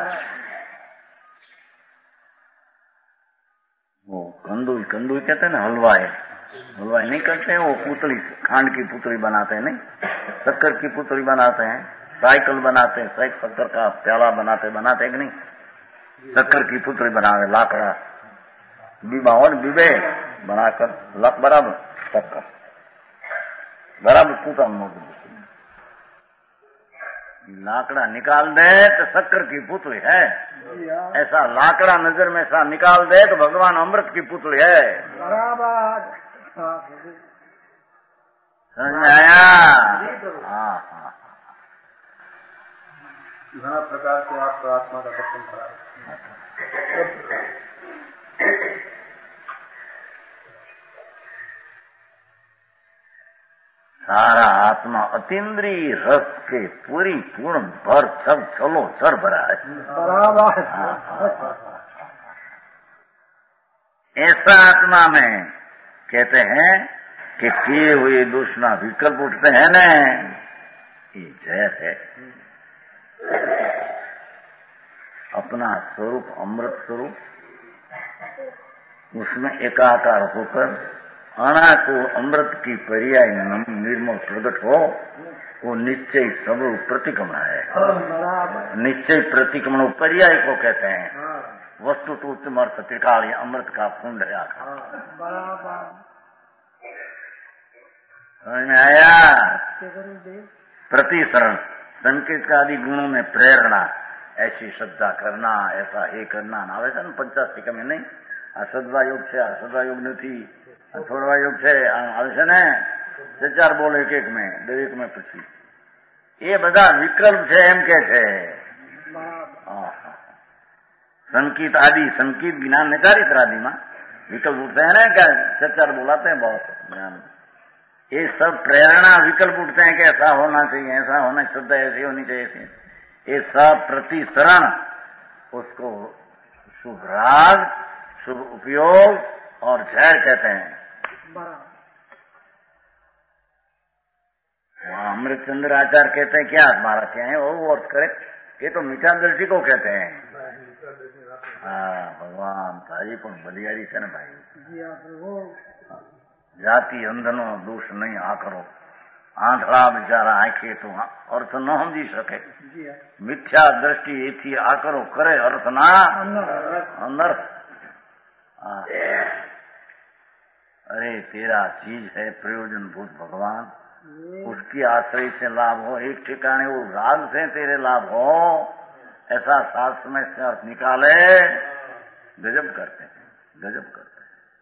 वो कंदुई कंदुई कहते हैं ना, हलवाई हलवाई नहीं करते हैं, वो पुतली खांड की पुतली बनाते हैं, नहीं शक्कर की पुतली बनाते हैं, साइकिल बनाते हैं, साइकिल शक्कर का प्याला बनाते बनाते कि नहीं, शक्कर की पुतली बनावे लाकड़ा बीबा और बीबे बनाकर लक बराबर शक्कर बराबर पूता लाकड़ा निकाल दे तो शक्कर की पुतली है, ऐसा लाकड़ा नजर में ऐसा निकाल दे तो भगवान अमृत की पुतली है। बराबर समझ में आया? हाँ हाँ घना प्रकार से आपको आत्मा का दर्शन करा। सारा आत्मा अतीन्द्रिय रस के पूरी पूर्ण भर सब चलो सर भरा है। बराबर ऐसा आत्मा में कहते हैं कि किए हुए दूसरा विकल्प उठते हैं न, ये जय है। अपना स्वरूप अमृत स्वरूप, उसमें एकाकार होकर अना को अमृत की पर्याय निर्मल प्रकट हो, वो निश्चय सब प्रतिक्रमण है। निश्चय प्रतिक्रमण पर्याय को कहते हैं। वस्तु तो उत्तम अर्थ त्रिकाल अमृत का कुंड है आखा। समझ में आया? प्रतिसरण संकेत का आदि गुणों में प्रेरणा, ऐसी श्रद्धा करना, ऐसा हे करना ना આવે છે ને પંચાસી કમે નહીં, આ સદવા યોગ છે, આ સદવા યોગ નથી, આ છોડવા યોગ છે, આવે છે ને ચાર બોલ એક એક में દરેક में પછી એ બધા વિકલ્પ છે એમ કે છે। संकेत आदि संकेत ज्ञान ने चारित्र आदि में विकल्प उठते हैं ना, क्या चार बोलाते हैं बहुत ज्ञान, ये सब प्रेरणा विकल्प उठते हैं कि ऐसा होना चाहिए, ऐसा होना, श्रद्धा ऐसी होनी चाहिए, ऐसी, ये सब प्रतिसरण उसको शुभ राग, शुभ उपयोग और जहर कहते हैं। वहाँ अमृतचंद्र आचार्य कहते हैं क्या हमारा क्या है वो अर्थ करे, ये तो मीठा दृष्टि को कहते हैं। हाँ भगवान तारी पण बलियारी છે ને ભાઈ, જાતિ અંધનો દોષ નહીં આ કરો, આંધળા બિચારા આંખે તો અર્થ ન સમજી શકે, મિથ્યા દ્રષ્ટિ એથી આ કરો કરે અર્થ ના અનર્થ। अरे तेरा चीज है प्रयोजन भूत भगवान, उसकी आश्रय से लाभ हो, एक ठिकाने वो राग से तेरे लाभ हो, ऐसा शास्त्र में से अर्थ निकाले। गजब करते हैं, गजब करते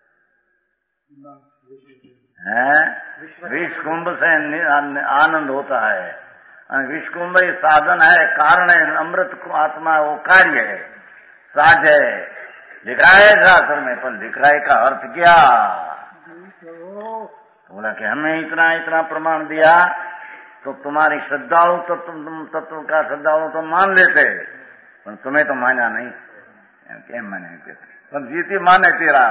हैं। विष कुंभ से आनंद होता है, विष कुंभ ही साधन है, कारण है, अमृत को आत्मा वो कार्य है, साध है, दिखाए शास्त्र में, पर दिखाए का अर्थ क्या? बोला कि हमें इतना इतना प्रमाण दिया तो तुम्हारी श्रद्धालु तत्व तत्व का श्रद्धालु तो मान लेते, पर तुम्हें तो माना नहीं। क्या माने पर जीती माने तेरा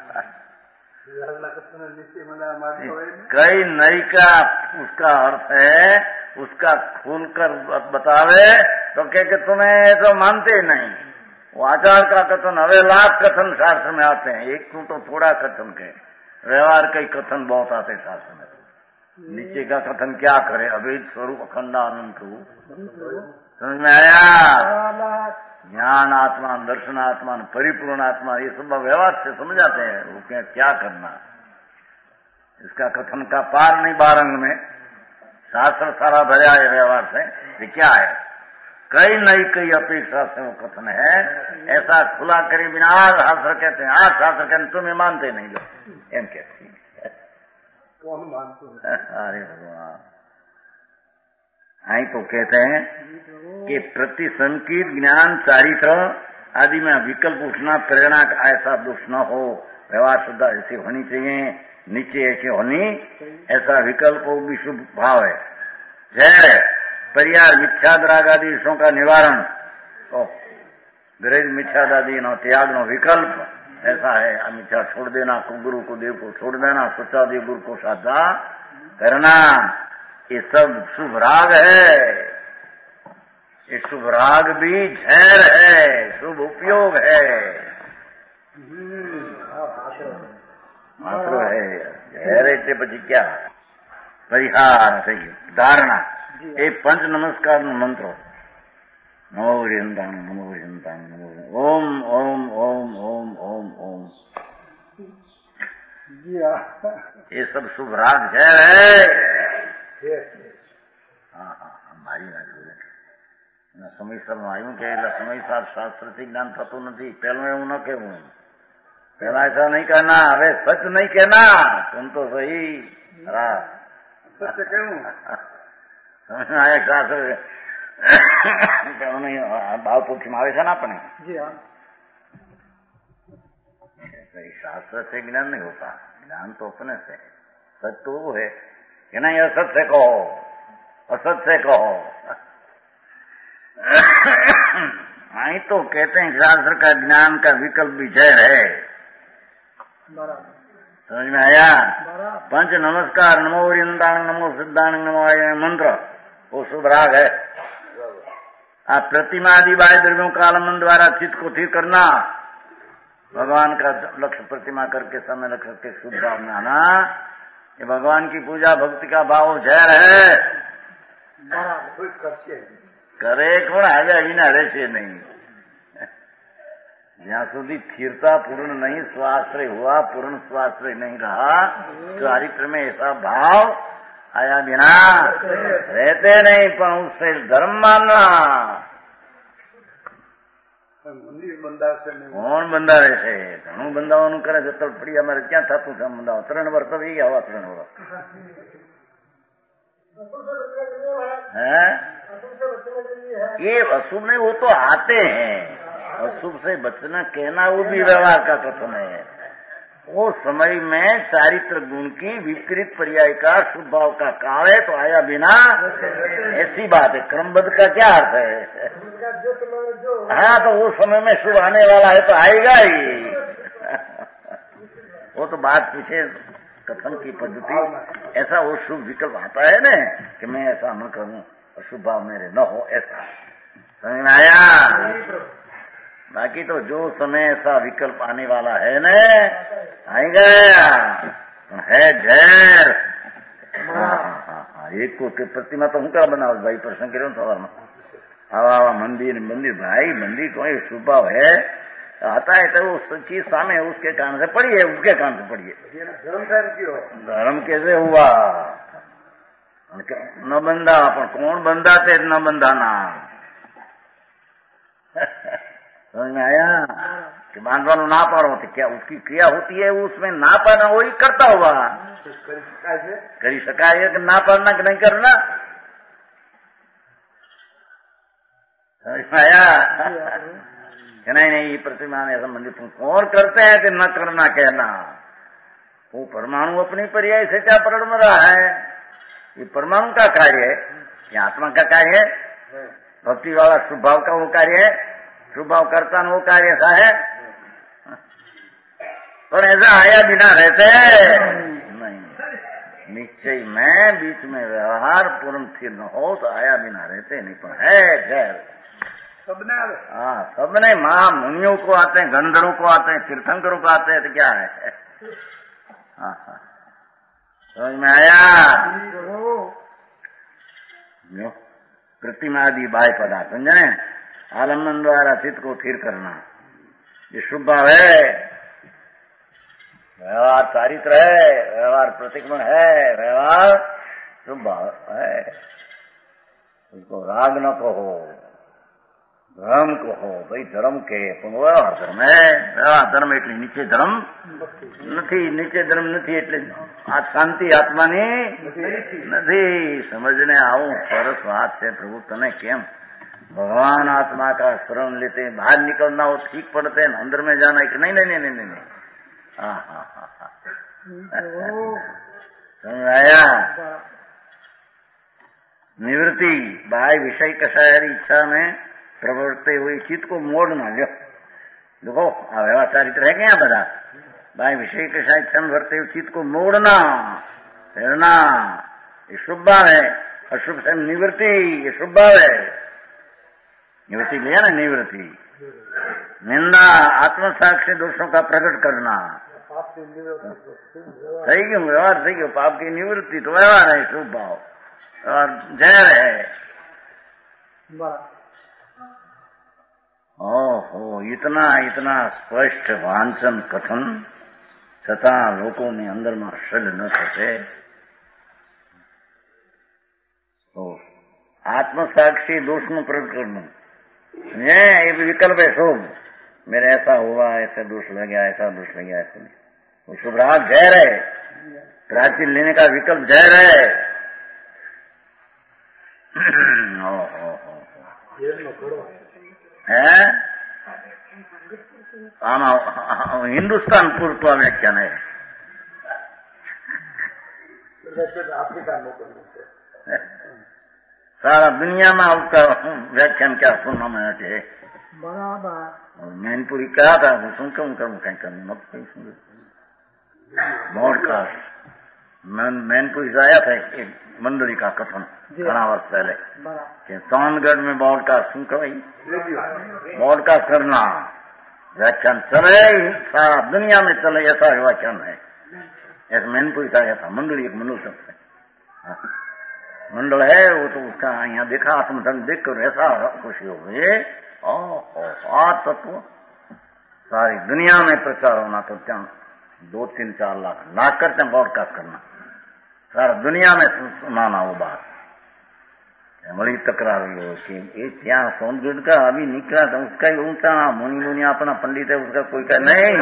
कई नई का उसका अर्थ है, उसका खोलकर बतावे तो कह के तुम्हें तो मानते ही नहीं। वो आचार का कथन हवे लाख कथन शास्त्र में आते हैं, एक तू तो थोड़ा कथन के व्यवहार कई कथन बहुत आते शास्त्र में। नीचे का कथन क्या करे, अवैध स्वरूप अखंडानंद रूप समझ में आया? ज्ञान आत्मा, दर्शन आत्मा, परिपूर्ण आत्मा, ये सब व्यवहार से समझाते हैं। वो क्या क्या करना, इसका कथन का पार नहीं बारंग में, शास्त्र सारा भरा है व्यवहार से। ये क्या है? कई नई कई अपेक्षा से वो कथन है, ऐसा खुला करे बिना शास्त्र कहते हैं। आज शास्त्र कहते तुम्हें मानते नहीं लो एम कहते कौन मानते? अरे भगवान, आई तो कहते हैं कि प्रतिसंकित ज्ञान चारित्र आदि में विकल्प उठना प्रेरणा का ऐसा दोष न हो, व्यवहार शुद्धा ऐसी होनी चाहिए, नीचे ऐसी होनी, ऐसा विकल्प हो भी शुभ भाव है। जय परिहार मिथ्याद्राग आदि विषयों का निवारण, तो ग्रह मिथ्यादादि नो त्याग नो विकल्प ऐसा है। मिथ्या छोड़ देना, गुरु को देव को छोड़ देना, सच्चा देव गुरु को साधा करना, ये सब शुभ राग है। ये शुभ राग भी झैर है, शुभ उपयोग है, मात्र है। झैर એટલે પછી क्या परिहार થઈ ગયું, ધારણા। એ પંચ નમસ્કાર નો મંત્રો નમો હરિયંતાણ નમો હરિયંતાણ નમો ઓમ ઓમ ઓમ ઓમ ઓમ ओम। ये सब शुभ राग झैर है। हाँ हाँ हमारी ना જોડે સમયસરમાં આવ્યું કે એટલે સમયસર શાસ્ત્રથી જ્ઞાન થતું નથી। પહેલું એવું ન કહેવું, पहला ऐसा नहीं कहना, अरे सच नहीं कहना, तुम तो सही सच कहूँ समझ में आया? शास्त्र भावपुरुष में आवे છે ને આપણે शास्त्र से ज्ञान नहीं होता, ज्ञान तो अपने से। सच तो वो है कि नहीं असत से कहो, असत से कहो। आई तो कहते हैं शास्त्र का ज्ञान का विकल्प भी जहर है। समझ में आया? पंच नमस्कार नमो वरियंताण नमो सिद्धांग नमो मंत्र वो शुभ राग है। आप प्रतिमा आदि बाह्य द्रव्यों का आलम्बन द्वारा चित्त को स्थिर करना, भगवान का लक्ष्य प्रतिमा करके समय लक्ष्य के शुद्ध भाव में आना, ये भगवान की पूजा भक्ति का भाव जहर है। करे कोण आगे अविना रहશે नहीं। જ્યાં સુધી સ્થિरता पूर्ण नहीं, स्वाश्रय हुआ, पूर्ण स्वाश्रय नहीं रहा, चारित्र में ऐसा भाव आया बिना रहते नहीं। पर उससे धर्म मानना કોણ બંધાવે છે? ઘણું બંધાવાનું કરે છે તો ફરી અમારે ક્યાં થતું છે બંધાવ? ત્રણ વર્ષ તો ઈ આવા ત્રણ વર્ષ है। ये अशुभ नहीं, वो तो आते हैं। अशुभ से बचना कहना वो भी व्यवहार का कथन है। वो समय में चारित्र गुण की विपरीत पर्याय का शुभ भाव का काल है तो आया बिना, ऐसी बात है। क्रमबद्ध का क्या अर्थ है? हाँ तो वो समय में शुभ आने वाला है तो आएगा ही। वो तो बात पीछे कथन की पद्धति। ऐसा वो शुभ विकल्प आता है न कि मैं ऐसा न करूं, अशुभ भाव मेरे न हो, ऐसा समझ में आया। बाकी तो जो समय ऐसा विकल्प आने वाला है न, आएगा है जहर। हाँ हाँ हाँ, एक को प्रतिमा तो हूँ क्या बनाओ भाई, प्रश्न करो सवाल में आवा आवा मंदिर मंदिर भाई मंदिर कोई शुभ भाव है आता है तो वो चीज सामने उसके कान से पड़ी है, उसके कान से पड़ी है। धर्म कैसे हुआ न बंधा, पर कौन बंधा थे न बंधाना। समझ में आया कि बांधवा ना पारो तो क्या उसकी क्रिया होती है, उसमें ना पाना वही करता होगा। करी सका है कि ना पाना कि नहीं करना। समझ में आया कि नहीं नहीं ये प्रतिमा में संबंधित तुम कौन करते हैं कि न करना कहना। वो परमाणु अपनी पर्याय से क्या परण रहा है, ये परमाणु का कार्य है, ये आत्मा का कार्य है। भक्ति वाला शुभ भाव का वो कार्य है, शुभ भाव करता न वो कार्य ऐसा है। और ऐसा आया बिना रहते नहीं, निश्चय में बीच में व्यवहार पूर्ण स्थिर न हो तो आया बिना रहते नहीं, पर है खैर सबने। हाँ सबने, माँ मुनियों को आते हैं, गंधर्वों को आते हैं, तीर्थंकरों को आते हैं, तो क्या है। हाँ हाँ समझ में आया। प्रतिमादि बाय पदार्थ समझे, आलम्बन द्वारा चित्त को स्थिर करना, ये शुभ भाव है। व्यवहार चारित्र है, व्यवहार प्रतिक्रमण है, व्यवहार शुभ भाव है। उसको राग न कहो, धर्म कहो भाई, धर्म के व्यवहार धर्म है। व्यवहार धर्म એટલે નીચે ધર્મ નથી, નીચે ધર્મ નથી એટલે આ શાંતિ આત્માની નથી। સમજને આવું સરસ વાત છે પ્રભુ તને કેમ भगवान आत्मा का शरण लेते हैं, बाहर निकलना हो ठीक पड़ते हैं, अंदर में जाना है कि नहीं नहीं नहीं नहीं नहीं। हाँ हाँ हाँ हाँ समझ आया। निवृत्ति बाह्य विषय कषायरी इच्छा में प्रवर्ते हुए चित्त को मोड़ना। लो देखो आ व्यवहार चारित्र है क्या बता, बाह्य विषय कषाय इच्छा में भरते हुए चित्त को मोड़ना फेरना, ये शुभ भाव है। अशुभ से निवृत्ति, ये शुभ भाव है। निवृत्ति लिया ना, निवृत्ति निंदा आत्म साक्षी दोषों का प्रकट करना, सही क्यों व्यवहार सही क्यों, पाप की निवृत्ति तो व्यवहार है, शुभ भाव और जहर है। ओहो इतना इतना स्पष्ट वांचन कथन छतां लोगों ने अंदर में सड़ न सके। तो आत्मसाक्षी दोष में प्रकट करना, ये विकल्प है शुभ, मेरे ऐसा हुआ, ऐसा दोष लग गया, ऐसा दोष लग गया, ऐसा नहीं। वो शुभ राग जहर है, प्राचीन लेने का विकल्प जहर है। ओ हो हो है आमा हिंदुस्तान पूर्व व्याख्यान है। सारा दुनिया में उसका व्याख्यान क्या सुनना मैं चाहिए बराबर। मैनपुरी कहा था वो सुन कर करूँ कहीं करना मत कहीं सुन ब्रॉडकास्ट मैनपुरी से आया था एक मंडली का कथन घना वर्ष पहले कि सोनगढ़ में ब्रॉडकास्ट सुनकर भाई ब्रॉडकास्ट करना व्याख्यान चले, सारा दुनिया में चले ऐसा व्याख्यान है। ऐसा मैनपुरी का आया था मंडली, एक मंडल शब्द है मंडल है वो, तो उसका यहाँ देखा आत्मधन देख कर ऐसा खुशी हो गई। ओह तत्व सारी दुनिया में प्रचार होना तो क्या दो तीन चार लाख लाख करते हैं ब्रॉडकास्ट करना, सारा दुनिया में सुनाना वो बात। बड़ी तकरार हुई हो कि ये क्या सोनगढ़ का अभी निकला था, उसका ही ऊंचा मुनि मुनि अपना पंडित है, उसका कोई का नहीं।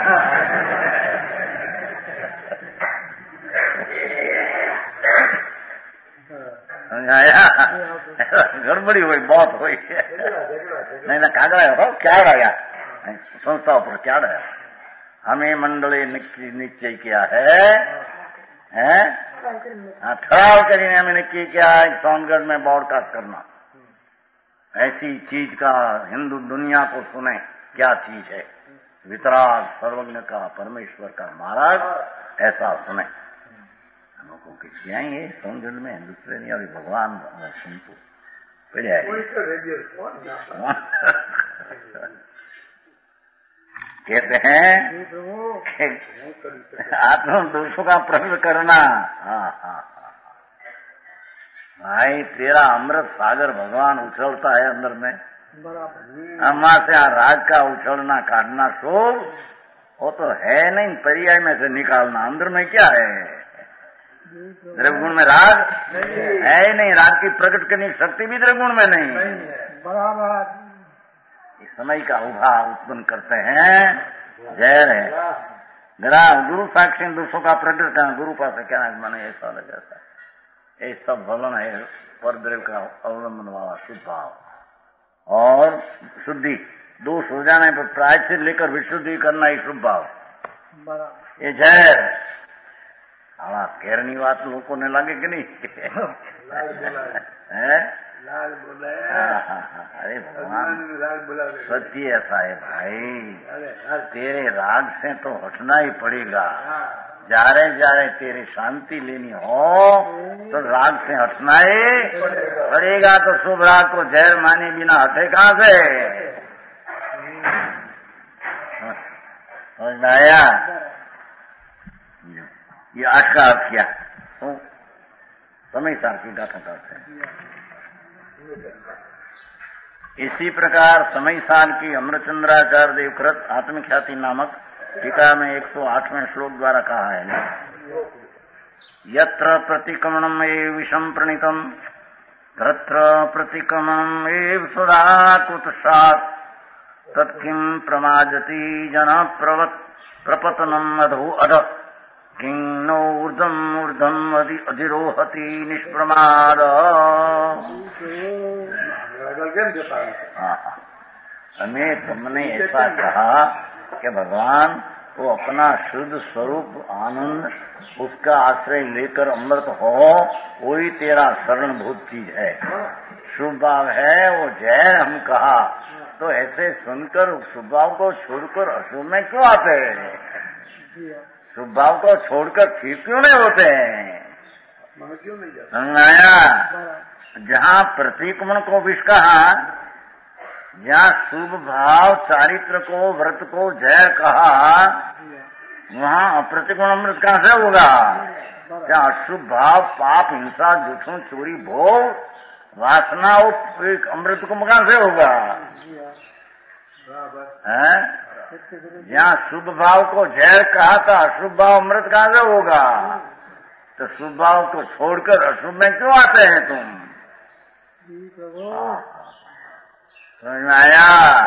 आया गड़बड़ी हुई बहुत हुई नहीं ना कागड़ा हो क्या रहा संस्था पर क्या रहा। हमें मंडले निश्चय किया है हैं ठहराव करीने हमें नक्की किया है सोनगढ़ में ब्रॉडकास्ट करना, ऐसी चीज का हिंदू दुनिया को सुने क्या चीज है। वितराग सर्वज्ञ का, परमेश्वर का महाराज ऐसा सुने। हमको किसी आएंगे समझ में दूसरे नहीं, अभी भगवान सुनतो पड़े कहते हैं आत्म दोषों का प्रकट करना। हाँ हाँ भाई, तेरा अमृत सागर भगवान उछलता है अंदर में, अम्मा से आ राग का उछलना काटना शोभ वो तो है नहीं, पर्याय में से निकालना। अंदर में क्या है? द्रव्यगुण में राग है ही नहीं, राग की प्रकट करने की शक्ति भी द्रव्यगुण में नहीं। बराबर समय का उभार उत्पन्न करते हैं, जहर है। जरा गुरु साक्षी दोषों का प्रकट करना, गुरु पास क्या माने ऐसा लगा था, ये सब भलन है परद्रव्य का अवलंबन वाला शुद्ध भाव और शुद्धि। दोष हो जाने पर प्रायश्चित लेकर विशुद्धि करना ही शुभ भाव। ये जहर हाँ केरनी बात लोगों ने लगे कि नहीं? है लाल बोला अरे भगवान सत्य ऐसा है भाई, तेरे राग से तो हटना ही पड़ेगा। जा रहे जा रहे तेरी शांति लेनी हो तो राग से हटना ही पड़ेगा। तो शुभ राग को जहर माने बिना हटे कहाँ से? समझ में आया? ये आज का अर्थ किया तो समय सार की गाथा करते हैं। इसी प्रकार समय साल की अमृतचंद्राचार्य देवकृत आत्मख्याति नामक टीका में एक सौ आठवें श्लोक द्वारा कहा है, यत्र प्रतिक्रमणम एव विषम प्रणीतम तत्र प्रतिक्रमणम एव सदा कुतसात् तत्किं प्रमाजति जन प्रवत प्रपतनम अधो अध किं नो ऊर्धम ऊर्धम अधि अधिरोहति निष्प्रमाद। हमें तुमने ऐसा कहा कि भगवान वो अपना शुद्ध स्वरूप आनंद उसका आश्रय लेकर अमृत हो, वही तेरा शरणभूत चीज है, शुभ भाव है। वो जय हम कहा तो ऐसे सुनकर शुभ भाव को छोड़कर अशुभ में क्यों आते हैं? शुभ भाव को छोड़कर ठीक क्यों नहीं होते हैं? आया जहाँ प्रतिक्रमण को विष कहा, जहाँ शुभ भाव चारित्र को व्रत को जय कहा, वहाँ अप्रतिक्रमण अमृत कहाँ से होगा? जहाँ अशुभ भाव पाप हिंसा झूठों चोरी भोग वासना अमृत को कहाँ से होगा? है जहाँ शुभ भाव को जहर कहा था, अशुभ भाव अमृत कहाँ से होगा? तो शुभ भाव को छोड़कर अशुभ में क्यों आते हैं तुम? समझ में आया?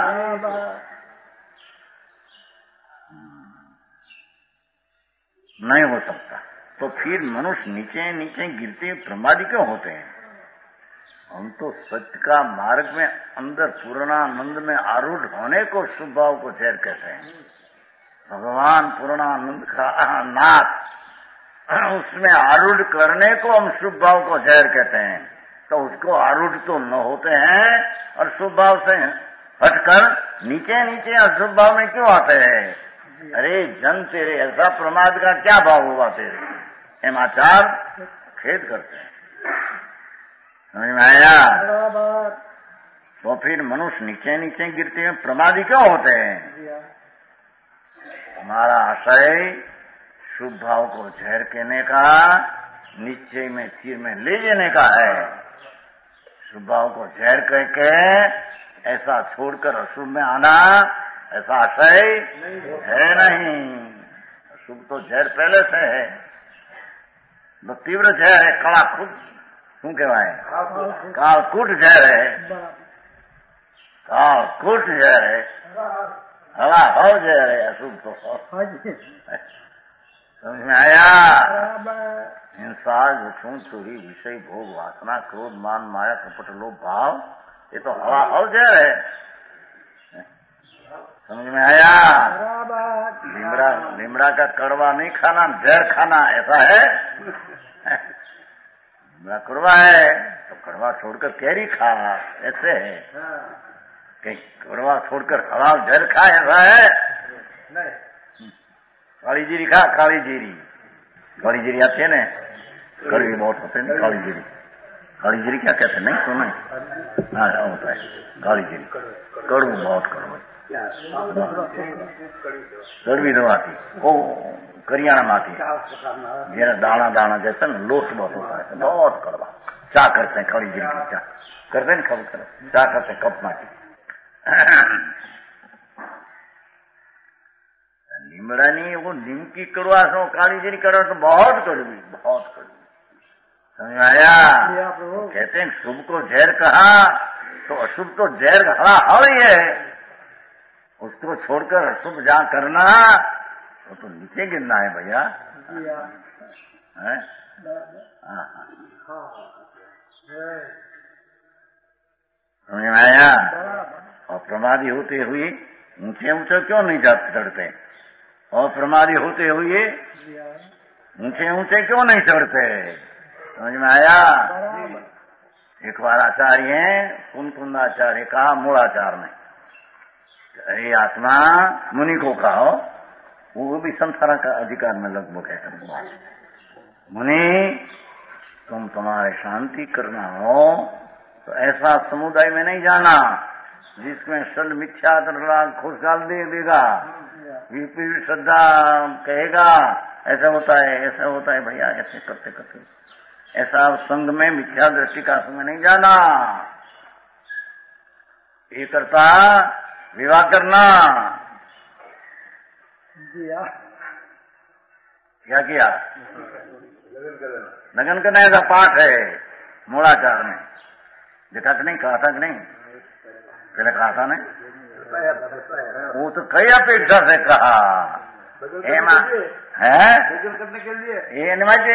नहीं हो सकता। तो फिर मनुष्य नीचे नीचे गिरते प्रमादी क्यों होते हैं? हम तो सत्य का मार्ग में अंदर पूर्णानंद में आरूढ़ होने को शुभ भाव को जहर कहते हैं। भगवान पूर्णानंद का नाथ, उसमें आरूढ़ करने को हम शुभ भाव को जहर कहते हैं। तो उसको आरूढ़ तो न होते हैं और शुभ भाव से हटकर नीचे नीचे अशुभ भाव में क्यों आते हैं? अरे जन तेरे ऐसा प्रमाद का क्या भाव होगा तेरे? हम आचार खेद करते हैं। समझ में आया? तो फिर मनुष्य नीचे नीचे गिरते हैं प्रमादी क्यों होते हैं? हमारा आशय शुभ भाव को जहर कहने का, नीचे में सिर में ले जाने का है। शुभ भाव को जहर कह के ऐसा छोड़कर अशुभ में आना, ऐसा आशय है नहीं। शुभ तो जहर पहले से है, तो तीव्र जहर है, कड़ा खुद શું કહેવાય? કાળકૂટ ઝેર है, कालकूट ઝેર है, हवा हो ઝેર है अशुभ तो। समझ में आया? हिंसा झूठों चोरी विषय भोग वासना क्रोध मान माया कपट लोभ भाव, ये तो हवा हो ઝેર है। समझ में आया? लिमड़ा लिमड़ा का कड़वा नहीं खाना, जहर खाना, ऐसा है? लिमड़ा कड़वा है तो कड़वा छोड़कर कैरी खा, ऐसे है? कहीं कड़वा छोड़कर हवा जहर खा, ऐसा है? काली जीरी खा, काली जीरी, काली जीरी आती है ना, कड़वी बहुत होते हैं काली जीरी। काली जीरी क्या कहते हैं? नहीं सुना? हाँ होता है काली जीरी, कड़ू बहुत कड़वा, कड़वी दवा आती, वो करियाना में आती है, मेरा दाना दाना जैसा ना लोट बहुत होता है, बहुत कड़वा। चाह करते हैं काली जीरी की, चाह करते हैं खबर कर, चाह करते हैं कप माटी। लीमड़ा नहीं, वो नीम की कड़वास हो, काली जीरी कड़वा तो बहुत कड़वी, बहुत कड़वी। समझ आया? कहते हैं शुभ को जहर कहा तो अशुभ तो जहर हरा हड़ ही है, उसको छोड़कर अशुभ जहां करना वो तो नीचे गिरना है भैया। समझ में आया? और प्रमादी होते हुए ऊंचे ऊंचे क्यों नहीं जाते चढ़ते? और प्रमादी होते हुए ऊंचे ऊंचे क्यों नहीं चढ़ते? समझ में आया? एक बार आचार्य हैं कुंकुंदाचार्य कहा मूलाचार्य ने, अरे आत्मा मुनि को कहो, वो भी संसार का अधिकार में लगभग है। मुनि तुम तुम्हारे शांति करना हो तो ऐसा समुदाय में नहीं जाना जिसमें सल मिथ्या खुशहाल दे देगा, विपरीत श्रद्धा कहेगा ऐसा होता है ऐसा होता है। भैया ऐसे करते करते ऐसा संघ में मिथ्या दृष्टि का संग में नहीं जाना। ये करता विवाह करना क्या किया? लगन करना ऐसा पाठ है मूलाचार में। देखा कि नहीं? कहा था कि नहीं? पहले कहा था नहीं? वो तो कई अपेक्षा से कहा है करने के लिए ये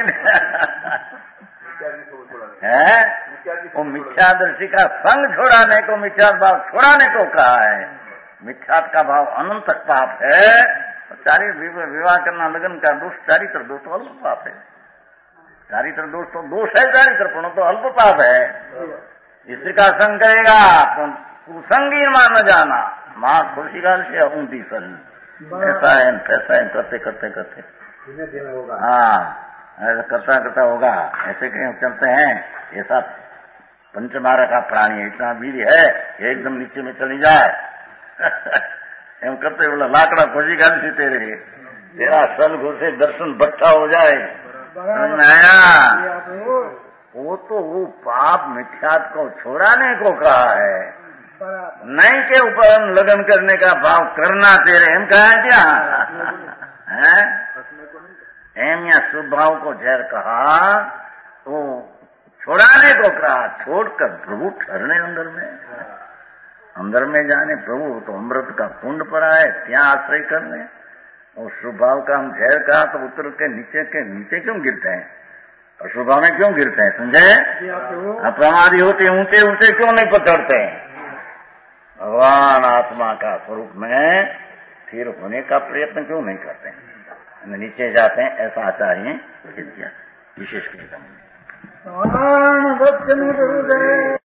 है वो मिथ्यादर्शी का संग छोड़ाने को, मिथ्या भाव छोड़ाने को कहा है। मिथ्यात का भाव अनंत तक पाप है। चारित्र विवाह करना लगन का दोष, चारित्र दोष तो अल्प पाप है। चारित्र दोष तो दोष है, चारित्र पुण्य तो अल्प पाप है। स्त्री का संग करेगा तो कुसंगी मान जाना, माँ खुशी गाल से ऊंटी सही। ऐसा है ऐसा है करते करते करते हाँ ऐसा करता करता होगा। ऐसे कहीं चलते हैं, ऐसा पंचमारा का प्राणी इतना वीर है एकदम नीचे में चली जाए एम करते बोला लाकड़ा खुशी गाल से तेरे तेरा सल घुसे दर्शन भट्ठा हो जाए। आया वो तो वो पाप मिथ्यात को छोड़ाने को कहा है, नहीं के ऊपर लगन करने का भाव करना तेरे एम कहा क्या है? एम या शुभ भाव को जहर कहा तो छोड़ाने को कहा, छोड़कर प्रभु ठहरने अंदर में अंदर में जाने प्रभु तो अमृत का कुंड पड़ा है, ત્યાં आश्रय करने। और शुभ भाव का हम जहर कहा तो उतर के नीचे के नीचे क्यों गिरते हैं? अशुभ भाव में क्यों गिरते हैं? समझे? अप्रमादी होते ऊंचे ऊंचे क्यों नहीं पकड़ते हैं? भगवान आत्मा का स्वरूप में स्थिर होने का प्रयत्न क्यों नहीं करते हैं? नीचे जाते हैं ऐसा आचार्य विशेष